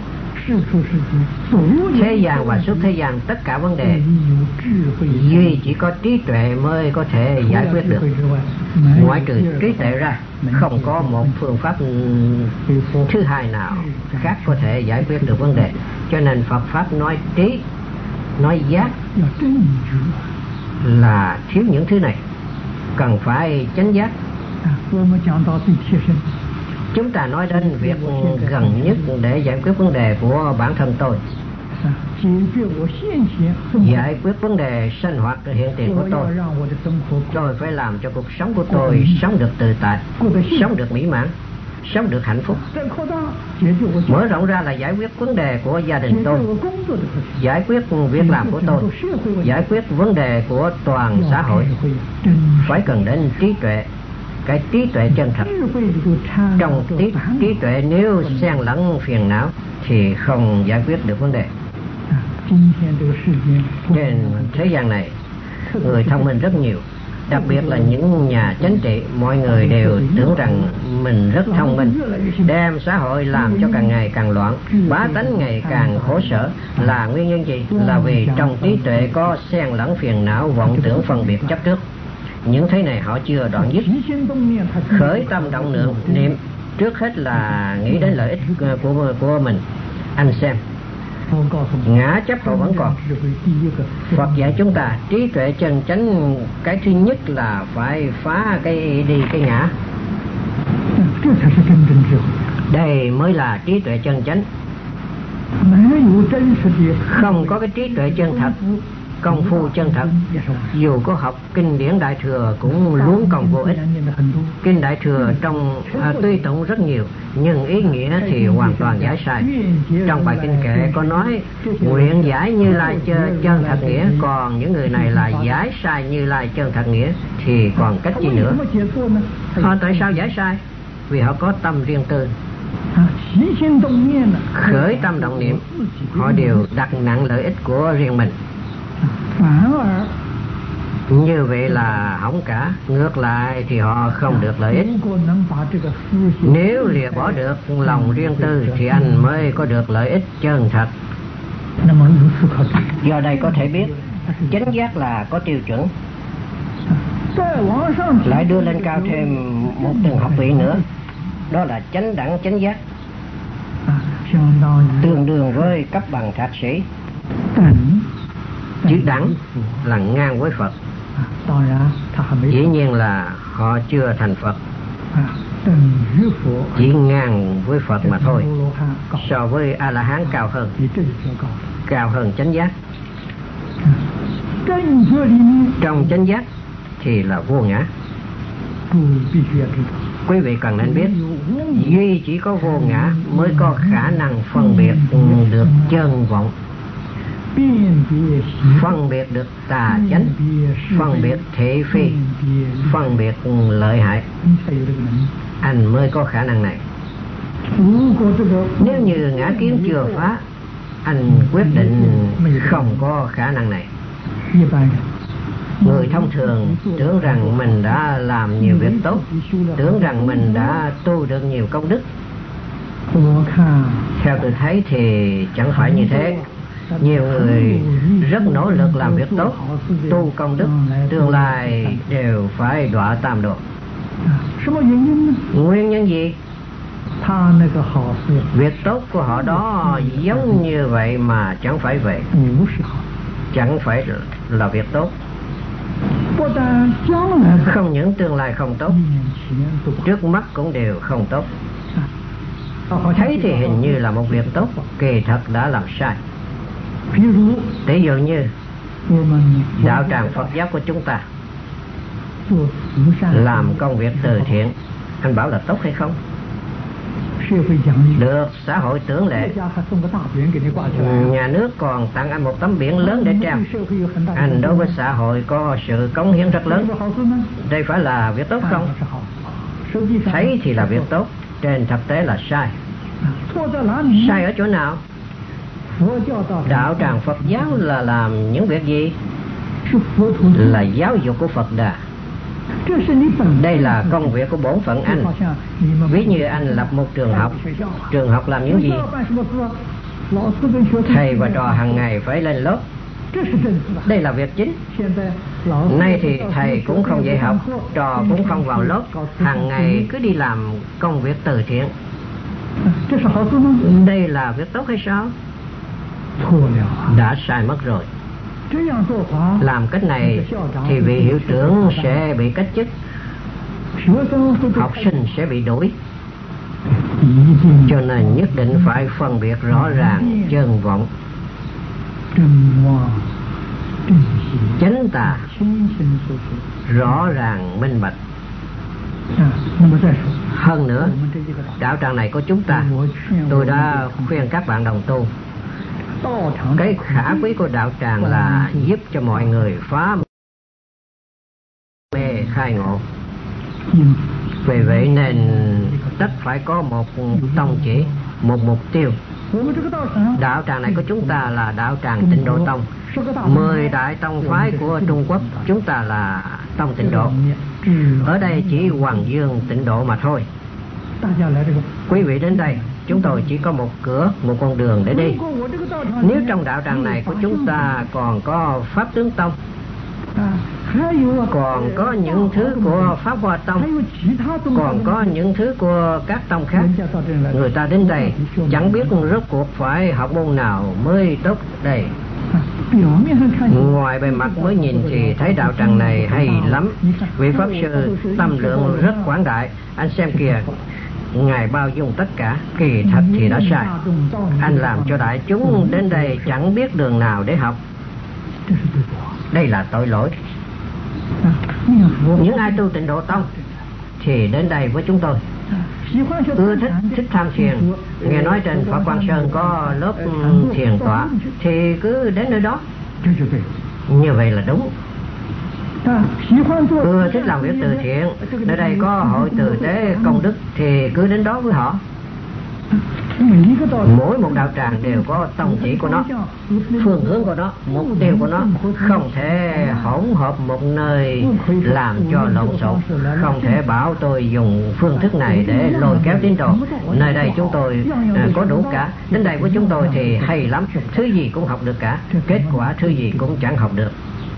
Thế gian và xuất thế gian tất cả vấn đề duy chỉ có trí tuệ mới có thể giải quyết được. Ngoại trừ trí tuệ ra, không có một phương pháp thứ hai nào khác có thể giải quyết được vấn đề. Cho nên Phật pháp nói trí, nói giác là thiếu những thứ này, cần phải chánh giác. Chúng ta nói đến việc gần nhất để giải quyết vấn đề của bản thân tôi, giải quyết vấn đề sinh hoạt hiện tiền của tôi. Tôi phải làm cho cuộc sống của tôi sống được tự tại, sống được mỹ mãn, sống được hạnh phúc. Mở rộng ra là giải quyết vấn đề của gia đình tôi, giải quyết việc làm của tôi, giải quyết vấn đề của toàn xã hội. Phải cần đến trí tuệ, cái trí tuệ chân thật. Trong trí tuệ nếu xen lẫn phiền não thì không giải quyết được vấn đề. Trên thế gian này người thông minh rất nhiều, đặc biệt là những nhà chính trị. Mọi người đều tưởng rằng mình rất thông minh, đem xã hội làm cho càng ngày càng loạn, bá tánh ngày càng khổ sở. Là nguyên nhân gì? Là vì trong trí tuệ có xen lẫn phiền não, vọng tưởng, phân biệt, chấp trước. Những thế này họ chưa đoạn dứt. Khởi tâm động niệm trước hết là nghĩ đến lợi ích của mình. Anh xem, ngã chấp họ vẫn còn. Phật dạy chúng ta trí tuệ chân chánh, cái thứ nhất là phải phá cái ngã. Đây mới là trí tuệ chân chánh. Không có cái trí tuệ chân thật, công phu chân thật, dù có học kinh điển Đại Thừa cũng luống công vô ích. Kinh Đại Thừa trong tuy tụng rất nhiều, nhưng ý nghĩa thì hoàn toàn giải sai. Trong bài kinh kệ có nói nguyện giải Như Lai chân thật nghĩa, còn những người này là giải sai Như Lai chân thật nghĩa, thì còn cách gì nữa? Họ tại sao giải sai? Vì họ có tâm riêng tư, khởi tâm động niệm, họ đều đặt nặng lợi ích của riêng mình. Như vậy là hỏng cả. Ngược lại thì họ không được lợi ích. Nếu lìa bỏ được lòng riêng tư thì anh mới có được lợi ích chân thật. Do đây có thể biết chánh giác là có tiêu chuẩn. Lại đưa lên cao thêm một tầng học vị nữa, đó là chánh đẳng chánh giác, tương đương với cấp bằng thạc sĩ. Chữ đẳng là ngang với Phật. Dĩ nhiên là họ chưa thành Phật, chỉ ngang với Phật mà thôi. So với A-la-hán cao hơn chánh giác. Trong chánh giác thì là vô ngã. Quý vị cần nên biết, duy chỉ có vô ngã mới có khả năng phân biệt được chân vọng, phân biệt được tà chánh, phân biệt thị phi, phân biệt lợi hại. Anh mới có khả năng này. Nếu như ngã kiến chưa phá, anh quyết định không có khả năng này. Người thông thường tưởng rằng mình đã làm nhiều việc tốt, tưởng rằng mình đã tu được nhiều công đức. Theo tôi thấy thì chẳng phải như thế. Nhiều người rất nỗ lực làm việc tốt, tu công đức, tương lai đều phải đọa tam độ. Nguyên nhân gì? Việc tốt của họ đó giống như vậy mà chẳng phải vậy, chẳng phải là việc tốt. Không những tương lai không tốt, trước mắt cũng đều không tốt. Thấy thì hình như là một việc tốt, kỳ thật đã làm sai. Tỷ dụ như đạo tràng Phật giáo của chúng ta làm công việc từ thiện, anh bảo là tốt hay không? Được xã hội tưởng lệ, nhà nước còn tặng anh một tấm biển lớn để treo. Anh đối với xã hội có sự cống hiến rất lớn. Đây phải là việc tốt không? Thấy thì là việc tốt, trên thực tế là sai. Sai ở chỗ nào? Đạo tràng Phật giáo là làm những việc gì? Là giáo dục của Phật Đà. Đây là công việc của bổn phận anh. Ví như anh lập một trường học. Trường học làm những gì? Thầy và trò hàng ngày phải lên lớp. Đây là việc chính. Nay thì thầy cũng không dạy học, trò cũng không vào lớp, hàng ngày cứ đi làm công việc từ thiện. Đây là việc tốt hay sao? Đã sai mất rồi. Làm cách này thì vị hiệu trưởng sẽ bị cách chức, học sinh sẽ bị đuổi. Cho nên nhất định phải phân biệt rõ ràng chân vọng, chánh tà, rõ ràng minh bạch. Hơn nữa, đạo tràng này của chúng ta, tôi đã khuyên các bạn đồng tu, cái khả quý của đạo tràng là giúp cho mọi người phá mê khai ngộ. Vì vậy nên tất phải có một tông chỉ, một mục tiêu. Đạo tràng này của chúng ta là đạo tràng Tịnh Độ Tông. 10 đại tông phái của Trung Quốc, chúng ta là tông Tịnh Độ. Ở đây chỉ Hoàng Dương Tịnh Độ mà thôi. Quý vị đến đây, chúng tôi chỉ có một cửa, một con đường để đi. Nếu trong đạo tràng này của chúng ta còn có Pháp Tướng Tông, còn có những thứ của Pháp Hoa Tông, còn có những thứ của các tông khác, người ta đến đây chẳng biết rốt cuộc phải học môn nào mới tốt đây. Ngoài bề mặt mới nhìn thì thấy đạo tràng này hay lắm. Vị Pháp Sư tâm lượng rất quảng đại. Anh xem kìa, Ngài bao dung tất cả, kỳ thật thì đã sai. Anh làm cho đại chúng đến đây chẳng biết đường nào để học. Đây là tội lỗi. Những ai tu Tịnh Độ Tông thì đến đây với chúng tôi. Ưa thích tham thiền, nghe nói trên Phật Quang Sơn có lớp thiền tọa thì cứ đến nơi đó. Như vậy là đúng. Ưa thích làm việc từ thiện, nơi đây có hội từ tế công đức thì cứ đến đó với họ. Mỗi một đạo tràng đều có tông chỉ của nó, phương hướng của nó, mục tiêu của nó. Không thể hỗn hợp một nơi làm cho lộn xộn. Không thể bảo tôi dùng phương thức này để lôi kéo tín đồ. Nơi đây chúng tôi có đủ cả. Đến đây với chúng tôi thì hay lắm, thứ gì cũng học được cả. Kết quả thứ gì cũng chẳng học được.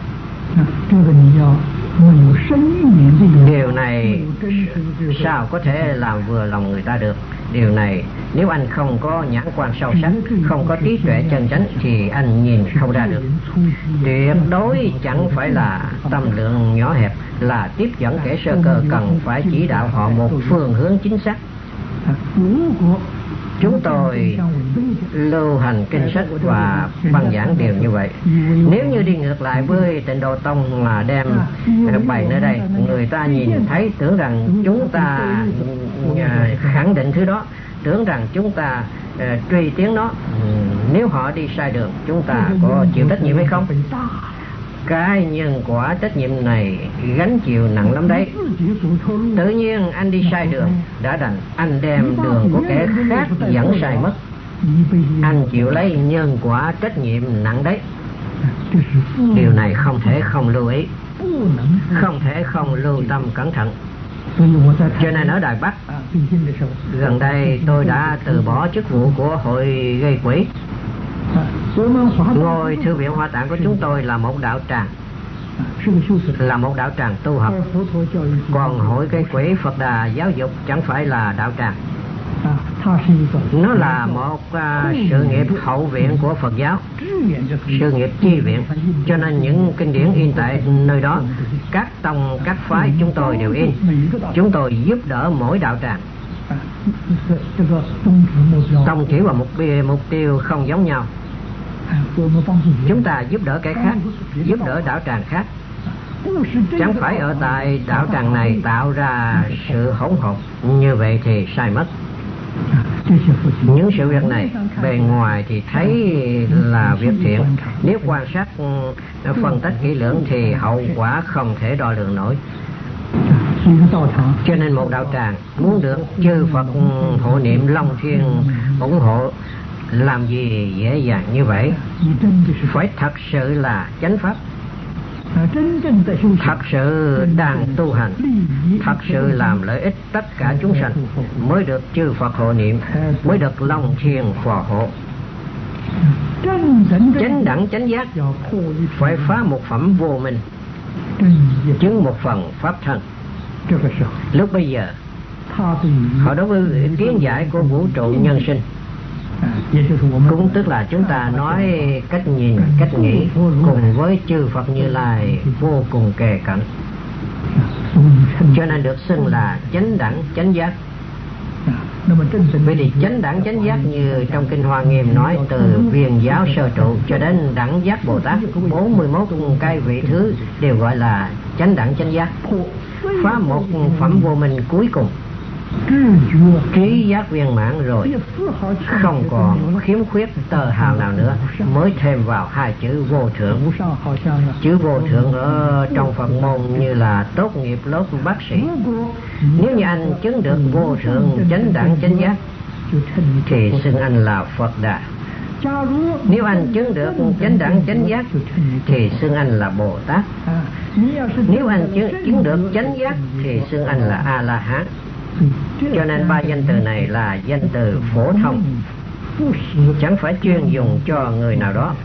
Điều này sao có thể làm vừa lòng người ta được? Điều này nếu anh không có nhãn quan sâu sắc, không có trí tuệ chân chánh thì anh nhìn không ra được. Tuyệt đối chẳng phải là tâm lượng nhỏ hẹp, là tiếp dẫn kẻ sơ cơ cần phải chỉ đạo họ một phương hướng chính xác. Chúng tôi lưu hành kinh sách và băng giảng đều như vậy. Nếu như đi ngược lại với Tịnh Độ Tông mà đem bày nơi đây, người ta nhìn thấy tưởng rằng chúng ta khẳng định thứ đó, tưởng rằng chúng ta truy tiến nó. Nếu họ đi sai đường, chúng ta có chịu trách nhiệm hay không? Cái nhân quả trách nhiệm này gánh chịu nặng lắm đấy. Tự nhiên anh đi sai đường, đã đành anh đem đường của kẻ khác dẫn sai mất, anh chịu lấy nhân quả trách nhiệm nặng đấy. Điều này không thể không lưu ý, không thể không lưu tâm cẩn thận. Cho nên ở Đài Bắc, gần đây tôi đã từ bỏ chức vụ của hội gây quỹ. Ngôi Thư viện Hoa Tạng của chúng tôi là một đạo tràng, là một đạo tràng tu học. Còn hội gây quỹ Phật Đà giáo dục chẳng phải là đạo tràng. Nó là một sự nghiệp hậu viện của Phật giáo, sự nghiệp chi viện. Cho nên những kinh điển in tại nơi đó, các tông các phái chúng tôi đều in. Chúng tôi giúp đỡ mỗi đạo tràng. Tông chỉ và mục tiêu không giống nhau. Chúng ta giúp đỡ cái khác, giúp đỡ đạo tràng khác. Chẳng phải ở tại đạo tràng này tạo ra sự hỗn hợp, như vậy thì sai mất. Những sự việc này bề ngoài thì thấy là việc thiện, nếu quan sát phân tích kỹ lưỡng thì hậu quả không thể đo lường nổi. Cho nên một đạo tràng muốn được chư Phật hộ niệm Long Thiên ủng hộ, làm gì dễ dàng như vậy. Phải thật sự là chánh pháp, thật sự đang tu hành, thật sự làm lợi ích tất cả chúng sanh, mới được chư Phật hộ niệm, mới được Long Thiên phò hộ. Chánh đẳng chánh giác phải phá một phẩm vô minh, chứng một phần pháp thân. Lúc bây giờ họ đối với kiến giải của vũ trụ nhân sinh, cũng tức là chúng ta nói cách nhìn, cách nghĩ cùng với chư Phật Như Lai vô cùng kề cận, cho nên được xưng là chánh đẳng chánh giác. Vậy thì chánh đẳng chánh giác như trong Kinh Hoa Nghiêm nói, từ Viên giáo sơ trụ cho đến đẳng giác Bồ Tát, 41 cái vị thứ đều gọi là chánh đẳng chánh giác. Phá một phẩm vô minh cuối cùng, trí giác viên mãn rồi, không còn khiếm khuyết tơ hào nào nữa, mới thêm vào hai chữ vô thượng. Chữ vô thượng ở trong Phật môn như là tốt nghiệp lớp bác sĩ. Nếu như anh chứng được vô thượng chánh đẳng chánh giác thì xưng anh là Phật Đà. Nếu anh chứng được chánh đẳng chánh giác thì xưng anh là Bồ Tát. Nếu anh chứng được chánh giác thì xưng anh là A La Hán. Cho nên ba danh từ này là danh từ phổ thông, chẳng phải chuyên dùng cho người nào đó,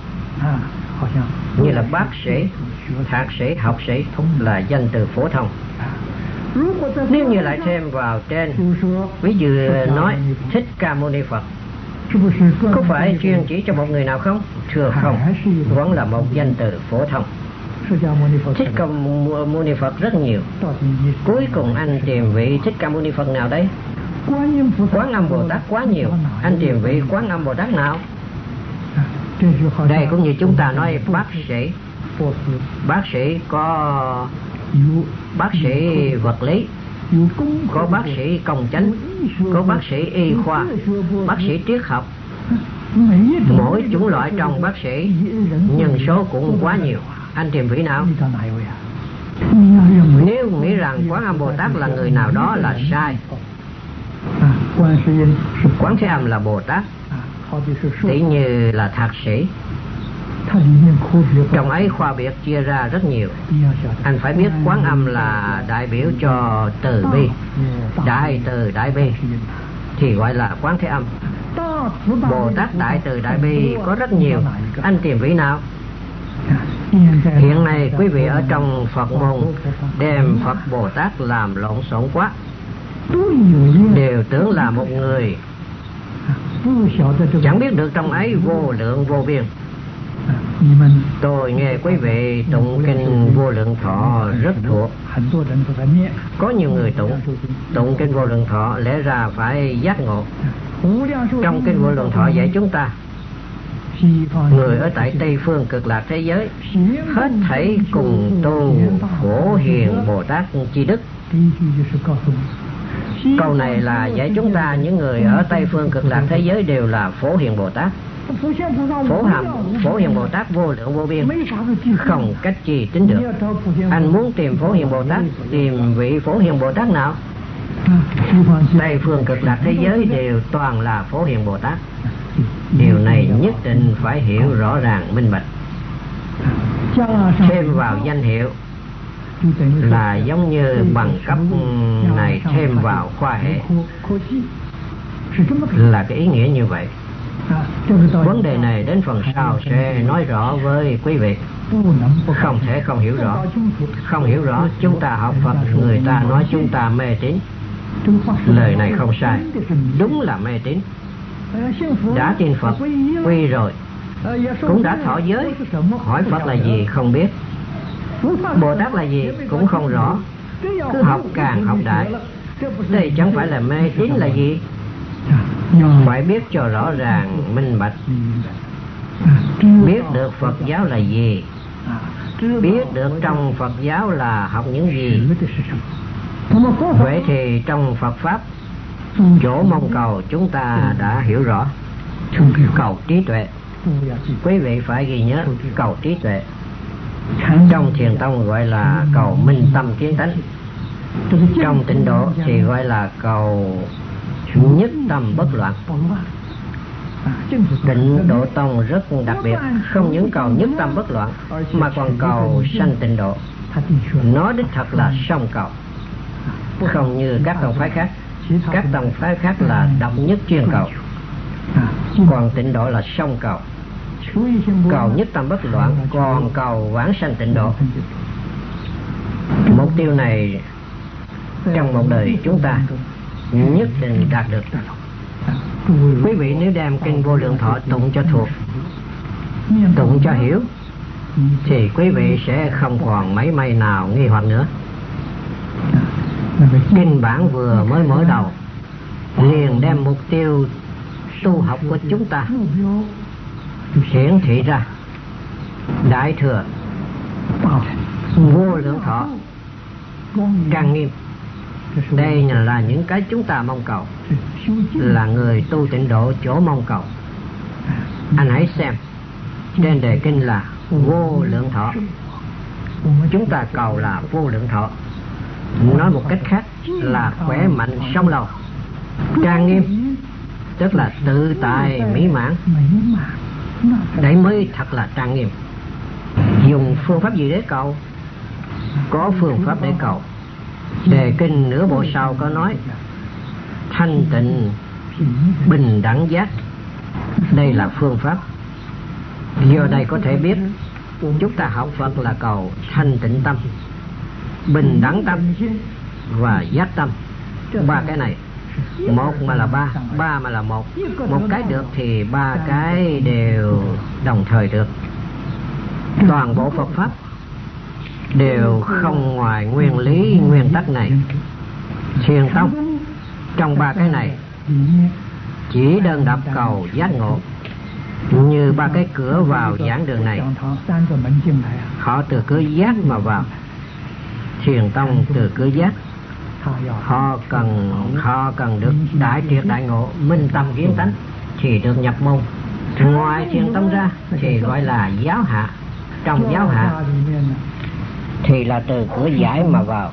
như là bác sĩ, thạc sĩ, học sĩ là danh từ phổ thông. Nếu như lại thêm vào trên, ví dụ nói Thích Ca Mâu Ni Phật, có phải chuyên chỉ cho một người nào không? Thưa không, vẫn là một danh từ phổ thông. Thích Ca Mâu Ni Phật rất nhiều. Cuối cùng anh tìm vị Thích Ca Mâu Ni Phật nào đấy? Quán Âm Bồ Tát quá nhiều. Anh tìm vị Quán Âm Bồ Tát nào? Đây cũng như chúng ta nói bác sĩ. Bác sĩ có bác sĩ vật lý, có bác sĩ công chánh, có bác sĩ y khoa, bác sĩ triết học. Mỗi chủng loại trong bác sĩ nhân số cũng quá nhiều. Anh tìm vị nào? Nếu nghĩ rằng Quán Âm Bồ Tát là người nào đó là sai. Quán Thế Âm là Bồ Tát, tỷ như là thạc sĩ. Trong ấy khoa biệt chia ra rất nhiều. Anh phải biết Quán Âm là đại biểu cho từ bi, đại từ đại bi thì gọi là Quán Thế Âm. Bồ Tát đại từ đại bi có rất nhiều. Anh tìm vị nào? Hiện nay quý vị ở trong Phật môn đem Phật Bồ Tát làm lộn xộn quá, đều tưởng là một người, chẳng biết được trong ấy vô lượng vô biên. Tôi nghe quý vị tụng kinh Vô Lượng Thọ rất thuộc. Có nhiều người tụng kinh Vô Lượng Thọ lẽ ra phải giác ngộ, Trong kinh Vô Lượng Thọ dạy chúng ta, người ở tại Tây Phương Cực Lạc thế giới hết thảy cùng tu Phổ Hiền Bồ Tát chi đức. Câu này là dạy chúng ta những người ở Tây Phương Cực Lạc thế giới đều là Phổ Hiền Bồ Tát. Phổ Hiền Bồ Tát vô lượng vô biên, không cách chi tính được. Anh muốn tìm Phổ Hiền Bồ Tát, tìm vị Phổ Hiền Bồ Tát nào? Tây Phương Cực Lạc thế giới đều toàn là Phổ Hiền Bồ Tát. Điều này nhất định phải hiểu rõ ràng minh bạch. Thêm vào danh hiệu là giống như bằng cấp này thêm vào khoa hệ, là cái ý nghĩa như vậy. Vấn đề này đến phần sau sẽ nói rõ với quý vị. Không thể không hiểu rõ. Không hiểu rõ, chúng ta học Phật, người ta nói chúng ta mê tín. Lời này không sai, đúng là mê tín. Đã tin Phật, quy rồi, cũng đã thọ giới, hỏi Phật là gì không biết, Bồ Tát là gì cũng không rõ, cứ học càng học đại. Đây chẳng phải là mê tín là gì? Phải biết cho rõ ràng minh bạch. Biết được Phật giáo là gì, biết được trong Phật giáo là học những gì. Vậy thì trong Phật Pháp, chỗ mong cầu chúng ta đã hiểu rõ. Cầu trí tuệ, quý vị phải ghi nhớ, cầu trí tuệ. Trong Thiền Tông gọi là cầu minh tâm kiến tánh. Trong Tịnh Độ thì gọi là cầu nhất tâm bất loạn. Tịnh Độ Tông rất đặc biệt, không những cầu nhất tâm bất loạn mà còn cầu sanh tịnh độ. Nó đích thật là song cầu, không như các tông phái khác. Các tông phái khác là độc nhất chuyên cầu, còn Tịnh Độ là song cầu. Cầu nhất tâm bất loạn, còn cầu vãng sanh tịnh độ. Mục tiêu này trong một đời chúng ta nhất định đạt được. Quý vị nếu đem kinh Vô Lượng Thọ tụng cho thuộc, tụng cho hiểu, thì quý vị sẽ không còn mấy may nào nghi hoặc nữa. Kinh bản vừa mới mở đầu liền đem mục tiêu tu học của chúng ta hiển thị ra. Đại thừa Vô Lượng Thọ càng nghiêm. Đây là những cái chúng ta mong cầu, là người tu tịnh độ chỗ mong cầu. Anh hãy xem, trên đề kinh là Vô Lượng Thọ. Chúng ta cầu là vô lượng thọ. Nói một cách khác là khỏe mạnh sống lâu. Trang nghiêm tức là tự tại mỹ mãn. Đấy mới thật là trang nghiêm. Dùng phương pháp gì để cầu? Có phương pháp để cầu. Đề kinh nửa bộ sau có nói thanh tịnh bình đẳng giác. Đây là phương pháp. Do đây có thể biết chúng ta học Phật là cầu thanh tịnh tâm, bình đẳng tâm và giác tâm. Ba cái này, một mà là ba, ba mà là một. Một cái được thì ba cái đều đồng thời được. Toàn bộ Phật Pháp đều không ngoài nguyên lý nguyên tắc này. Thiền tông trong ba cái này chỉ đơn độc cầu giác ngộ. Như ba cái cửa vào giảng đường này, họ từ cửa giác mà vào. Thiền tông từ cửa giác, họ cần được đại triệt đại ngộ, minh tâm kiến tánh thì được nhập môn. Ngoài thiền tông ra thì gọi là giáo hạ. Trong giáo hạ thì là từ cửa giải mà vào,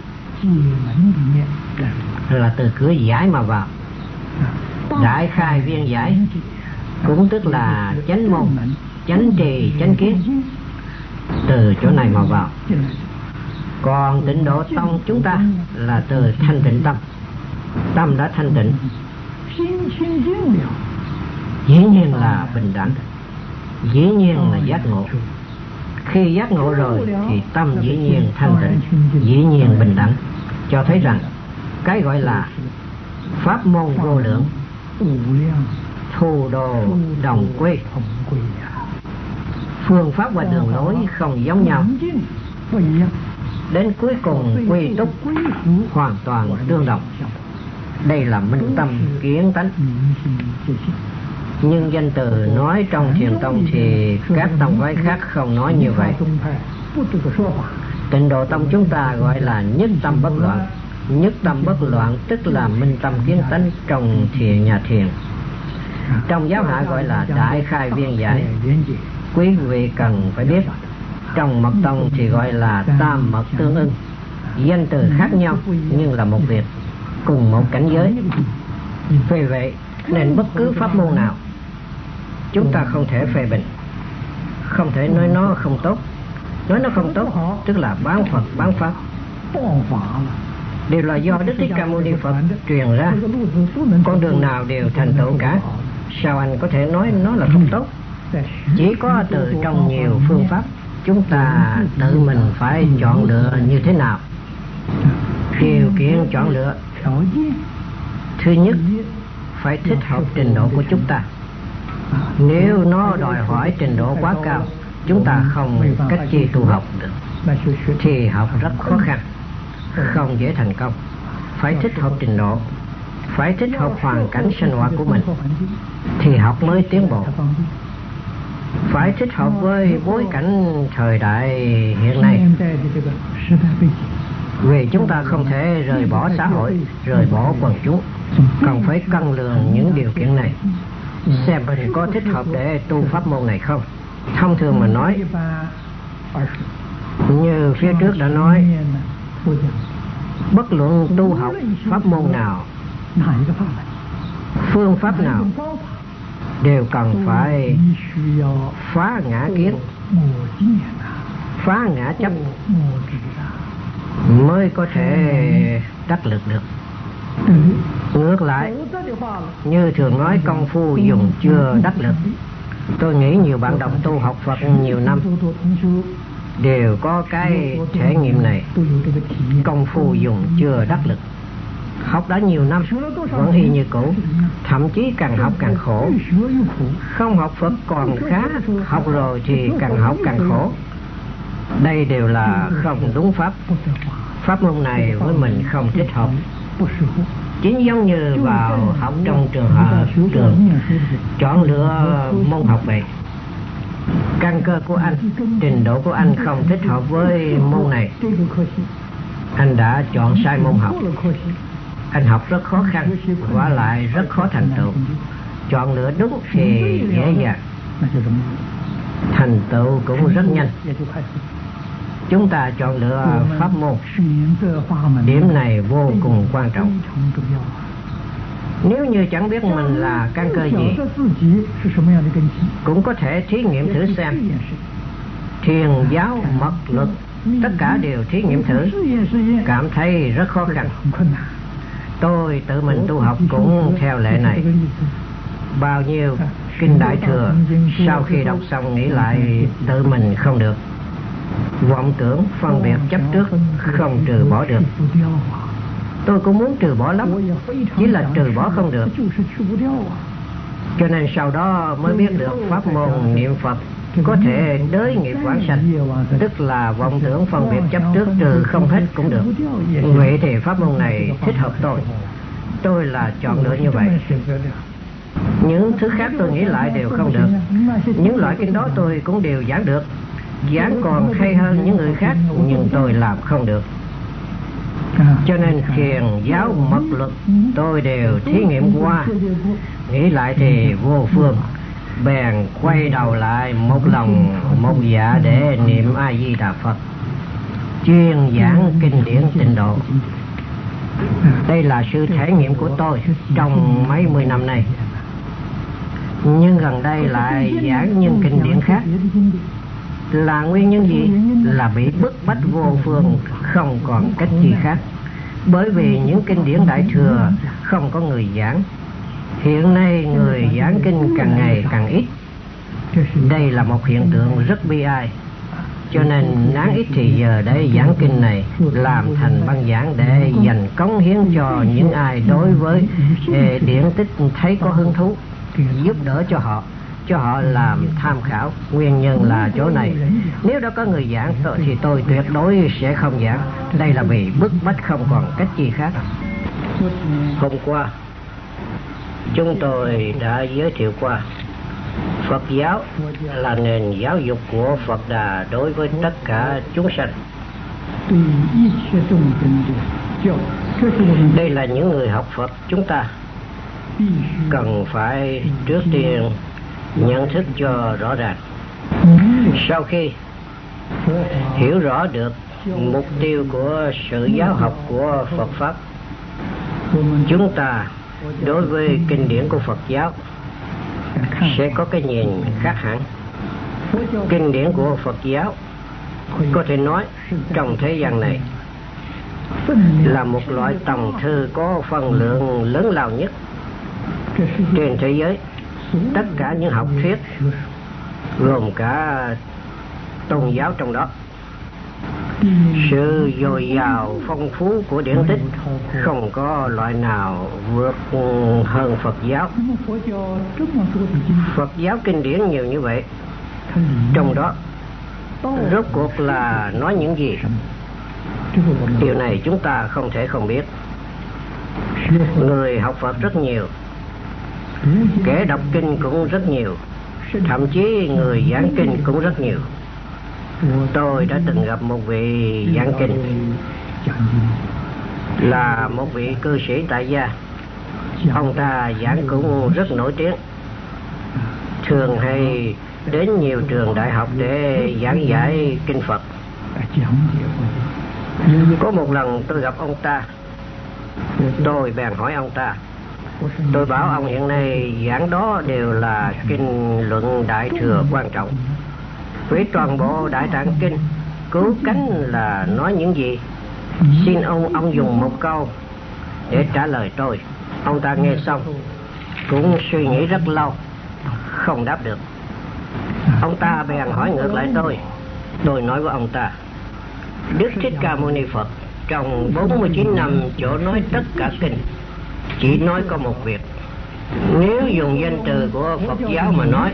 là từ cửa giải mà vào. Đại khai viên giải cũng tức là chánh môn, chánh trì, chánh kiến, từ chỗ này mà vào. Còn Tịnh Độ Tông chúng ta là từ thanh tịnh tâm. Tâm đã thanh tịnh, dĩ nhiên là bình đẳng, dĩ nhiên là giác ngộ. Khi giác ngộ rồi thì tâm dĩ nhiên thanh tịnh, dĩ nhiên bình đẳng. Cho thấy rằng cái gọi là pháp môn vô lượng, thu đồ đồng quy. Phương pháp và đường lối không giống nhau, đến cuối cùng quy túc hoàn toàn tương đồng. Đây là minh tâm kiến tánh. Nhưng danh từ nói trong Thiền tông thì các tông phái khác không nói như vậy. Tịnh độ tông chúng ta gọi là nhất tâm bất loạn. Nhất tâm bất loạn tức là minh tâm kiến tánh trong nhà thiền. Trong giáo hạ gọi là đại khai viên giải. Quý vị cần phải biết, trong mật tông thì gọi là tam mật tương ưng. Danh từ khác nhau nhưng là một việc, cùng một cảnh giới. Vì vậy nên bất cứ pháp môn nào chúng ta không thể phê bình, không thể nói nó không tốt. Nói nó không tốt tức là bán Phật bán Pháp, đều là do Đức Thích Ca Mâu Ni Phật truyền ra. Con đường nào đều thành tựu cả, sao anh có thể nói nó là không tốt? Chỉ có từ trong nhiều phương pháp, chúng ta tự mình phải chọn lựa như thế nào. Điều kiện chọn lựa, thứ nhất phải thích hợp trình độ của chúng ta. Nếu nó đòi hỏi trình độ quá cao, chúng ta không cách chi tu học được, thì học rất khó khăn, không dễ thành công. Phải thích hợp trình độ, phải thích hợp hoàn cảnh sinh hoạt của mình, thì học mới tiến bộ. Phải thích hợp với bối cảnh thời đại hiện nay, vì chúng ta không thể rời bỏ xã hội, rời bỏ quần chúng, cần phải cân lường những điều kiện này, xem mình có thích hợp để tu pháp môn này không. Thông thường mà nói, như phía trước đã nói, bất luận tu học pháp môn nào, phương pháp nào, đều cần phải phá ngã kiến, phá ngã chấp, mới có thể đắc lực được. Ngược lại, như thường nói công phu dùng chưa đắc lực. Tôi nghĩ nhiều bạn đọc tu học Phật nhiều năm đều có cái trải nghiệm này. Công phu dùng chưa đắc lực. Học đã nhiều năm vẫn y như cũ, thậm chí càng học càng khổ. Không học Phật còn khá, học rồi thì càng học càng khổ. Đây đều là không đúng pháp. Pháp môn này với mình không thích hợp. Chính giống như vào học trong trường chọn lựa môn học vậy. Căn cơ của anh, trình độ của anh không thích hợp với môn này, anh đã chọn sai môn học. Anh học rất khó khăn, và lại rất khó thành tựu. Chọn lựa đúng thì dễ dàng, thành tựu cũng rất nhanh. Chúng ta chọn lựa pháp môn, điểm này vô cùng quan trọng. Nếu như chẳng biết mình là căn cơ gì, cũng có thể thí nghiệm thử xem. Thiền giáo, mật luật, tất cả đều thí nghiệm thử, cảm thấy rất khó khăn. Tôi tự mình tu học cũng theo lệ này. Bao nhiêu kinh Đại Thừa, sau khi đọc xong nghĩ lại tự mình không được. Vọng tưởng, phân biệt, chấp trước không trừ bỏ được. Tôi cũng muốn trừ bỏ lắm, chỉ là trừ bỏ không được. Cho nên sau đó mới biết được pháp môn niệm Phật có thể đới nghiệp quảng sanh, tức là vọng tưởng, phân biệt, chấp trước trừ không hết cũng được. Vậy thì pháp môn này thích hợp tôi. Tôi là chọn lựa như vậy. Những thứ khác tôi nghĩ lại đều không được. Những loại kinh đó tôi cũng đều giảng được, giảng còn hay hơn những người khác, nhưng tôi làm không được. Cho nên thiền giáo, mật luật tôi đều thí nghiệm qua, nghĩ lại thì vô phương. Bèn quay đầu lại một lòng một dạ để niệm A Di Đà Phật, chuyên giảng kinh điển tịnh độ. Đây là sự trải nghiệm của tôi trong mấy mươi năm nay. Nhưng gần đây lại giảng những kinh điển khác. Là nguyên nhân gì? Là bị bức bách vô phương, không còn cách gì khác. Bởi vì những kinh điển Đại Thừa không có người giảng. Hiện nay người giảng kinh càng ngày càng ít. Đây là một hiện tượng rất bi ai. Cho nên nán ít thì giờ để giảng kinh này làm thành băng giảng để dành cống hiến cho những ai đối với điển tích thấy có hứng thú, giúp đỡ cho họ làm tham khảo. Nguyên nhân là chỗ này. Nếu đã có người giảng thì tôi tuyệt đối sẽ không giảng. Đây là vì bức bách không còn cách gì khác. Hôm qua chúng tôi đã giới thiệu qua Phật giáo là nền giáo dục của Phật Đà đối với tất cả chúng sanh. Đây là những người học Phật chúng ta cần phải trước tiên nhận thức cho rõ ràng. Sau khi hiểu rõ được mục tiêu của sự giáo học của Phật Pháp, chúng ta đối với kinh điển của Phật giáo sẽ có cái nhìn khác hẳn. Kinh điển của Phật giáo có thể nói trong thế gian này là một loại tòng thư có phân lượng lớn lao nhất trên thế giới. Tất cả những học thuyết gồm cả tôn giáo trong đó. Sự dồi dào phong phú của điển tích không có loại nào vượt hơn Phật giáo. Phật giáo kinh điển nhiều như vậy, trong đó rốt cuộc là nói những gì? Điều này chúng ta không thể không biết. Người học Phật rất nhiều, kẻ đọc kinh cũng rất nhiều, thậm chí người giảng kinh cũng rất nhiều. Tôi đã từng gặp một vị giảng kinh, là một vị cư sĩ tại gia. Ông ta giảng cũng rất nổi tiếng, thường hay đến nhiều trường đại học để giảng giải kinh Phật. Có một lần tôi gặp ông ta, tôi bèn hỏi ông ta. Tôi bảo ông hiện nay giảng đó đều là kinh luận Đại Thừa quan trọng. Với toàn bộ Đại Tạng Kinh, cứu cánh là nói những gì? Xin ông dùng một câu để trả lời tôi. Ông ta nghe xong cũng suy nghĩ rất lâu, không đáp được. Ông ta bèn hỏi ngược lại tôi. Tôi nói với ông ta, Đức Thích Ca Mâu Ni Phật trong 49 năm chỗ nói tất cả kinh chỉ nói có một việc. Nếu dùng danh từ của Phật giáo mà nói,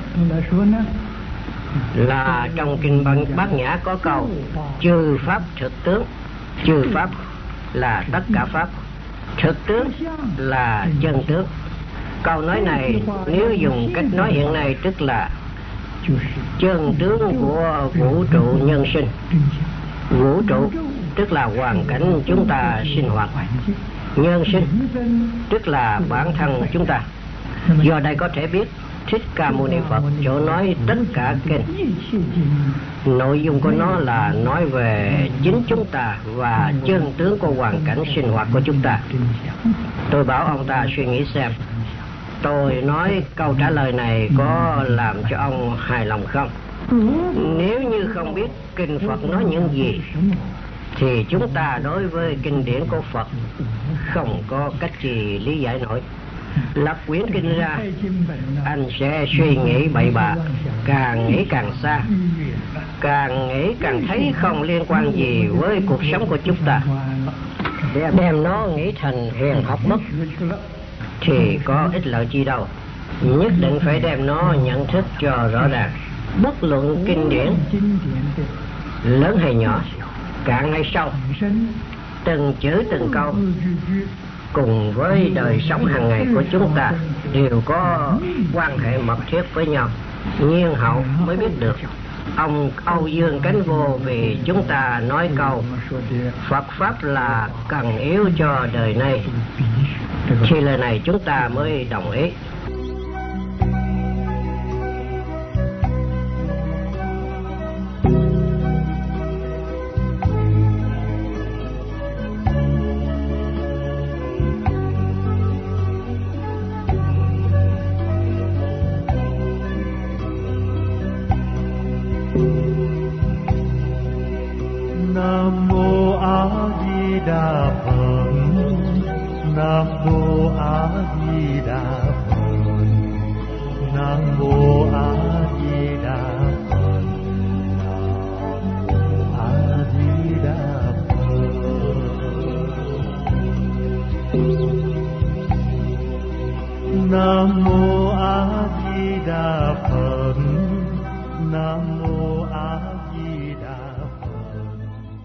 là trong kinh Bát Nhã có câu chư pháp thực tướng. Chư pháp là tất cả pháp, thực tướng là chân tướng. Câu nói này nếu dùng cách nói hiện nay tức là chân tướng của vũ trụ nhân sinh. Vũ trụ tức là hoàn cảnh chúng ta sinh hoạt, nhân sinh tức là bản thân chúng ta. Do đây có thể biết Thích Ca Mâu Ni Phật chỗ nói tất cả kinh, nội dung của nó là nói về chính chúng ta và chân tướng của hoàn cảnh sinh hoạt của chúng ta. Tôi bảo ông ta suy nghĩ xem, tôi nói câu trả lời này có làm cho ông hài lòng không? Nếu như không biết kinh Phật nói những gì thì chúng ta đối với kinh điển của Phật không có cách gì lý giải nổi. Lật quyển kinh ra, anh sẽ suy nghĩ bậy bạ, càng nghĩ càng xa, càng nghĩ càng thấy không liên quan gì với cuộc sống của chúng ta. Đem nó nghĩ thành hèn học mất thì có ích lợi chi đâu. Nhất định phải đem nó nhận thức cho rõ ràng. Bất luận kinh điển lớn hay nhỏ, cạn hay sâu, từng chữ từng câu cùng với đời sống hàng ngày của chúng ta đều có quan hệ mật thiết với nhau. Nhiên hậu mới biết được. Ông Âu Dương Cánh Vô vì chúng ta nói câu Phật Pháp là cần yếu cho đời này, thì lời này chúng ta mới đồng ý. Nam mô A Di Đà Phật. Nam mô A Di Đà Phật. Nam mô A Di Đà Phật. A Di Đà Phật. Nam mô A Di Đà Phật. Nam mô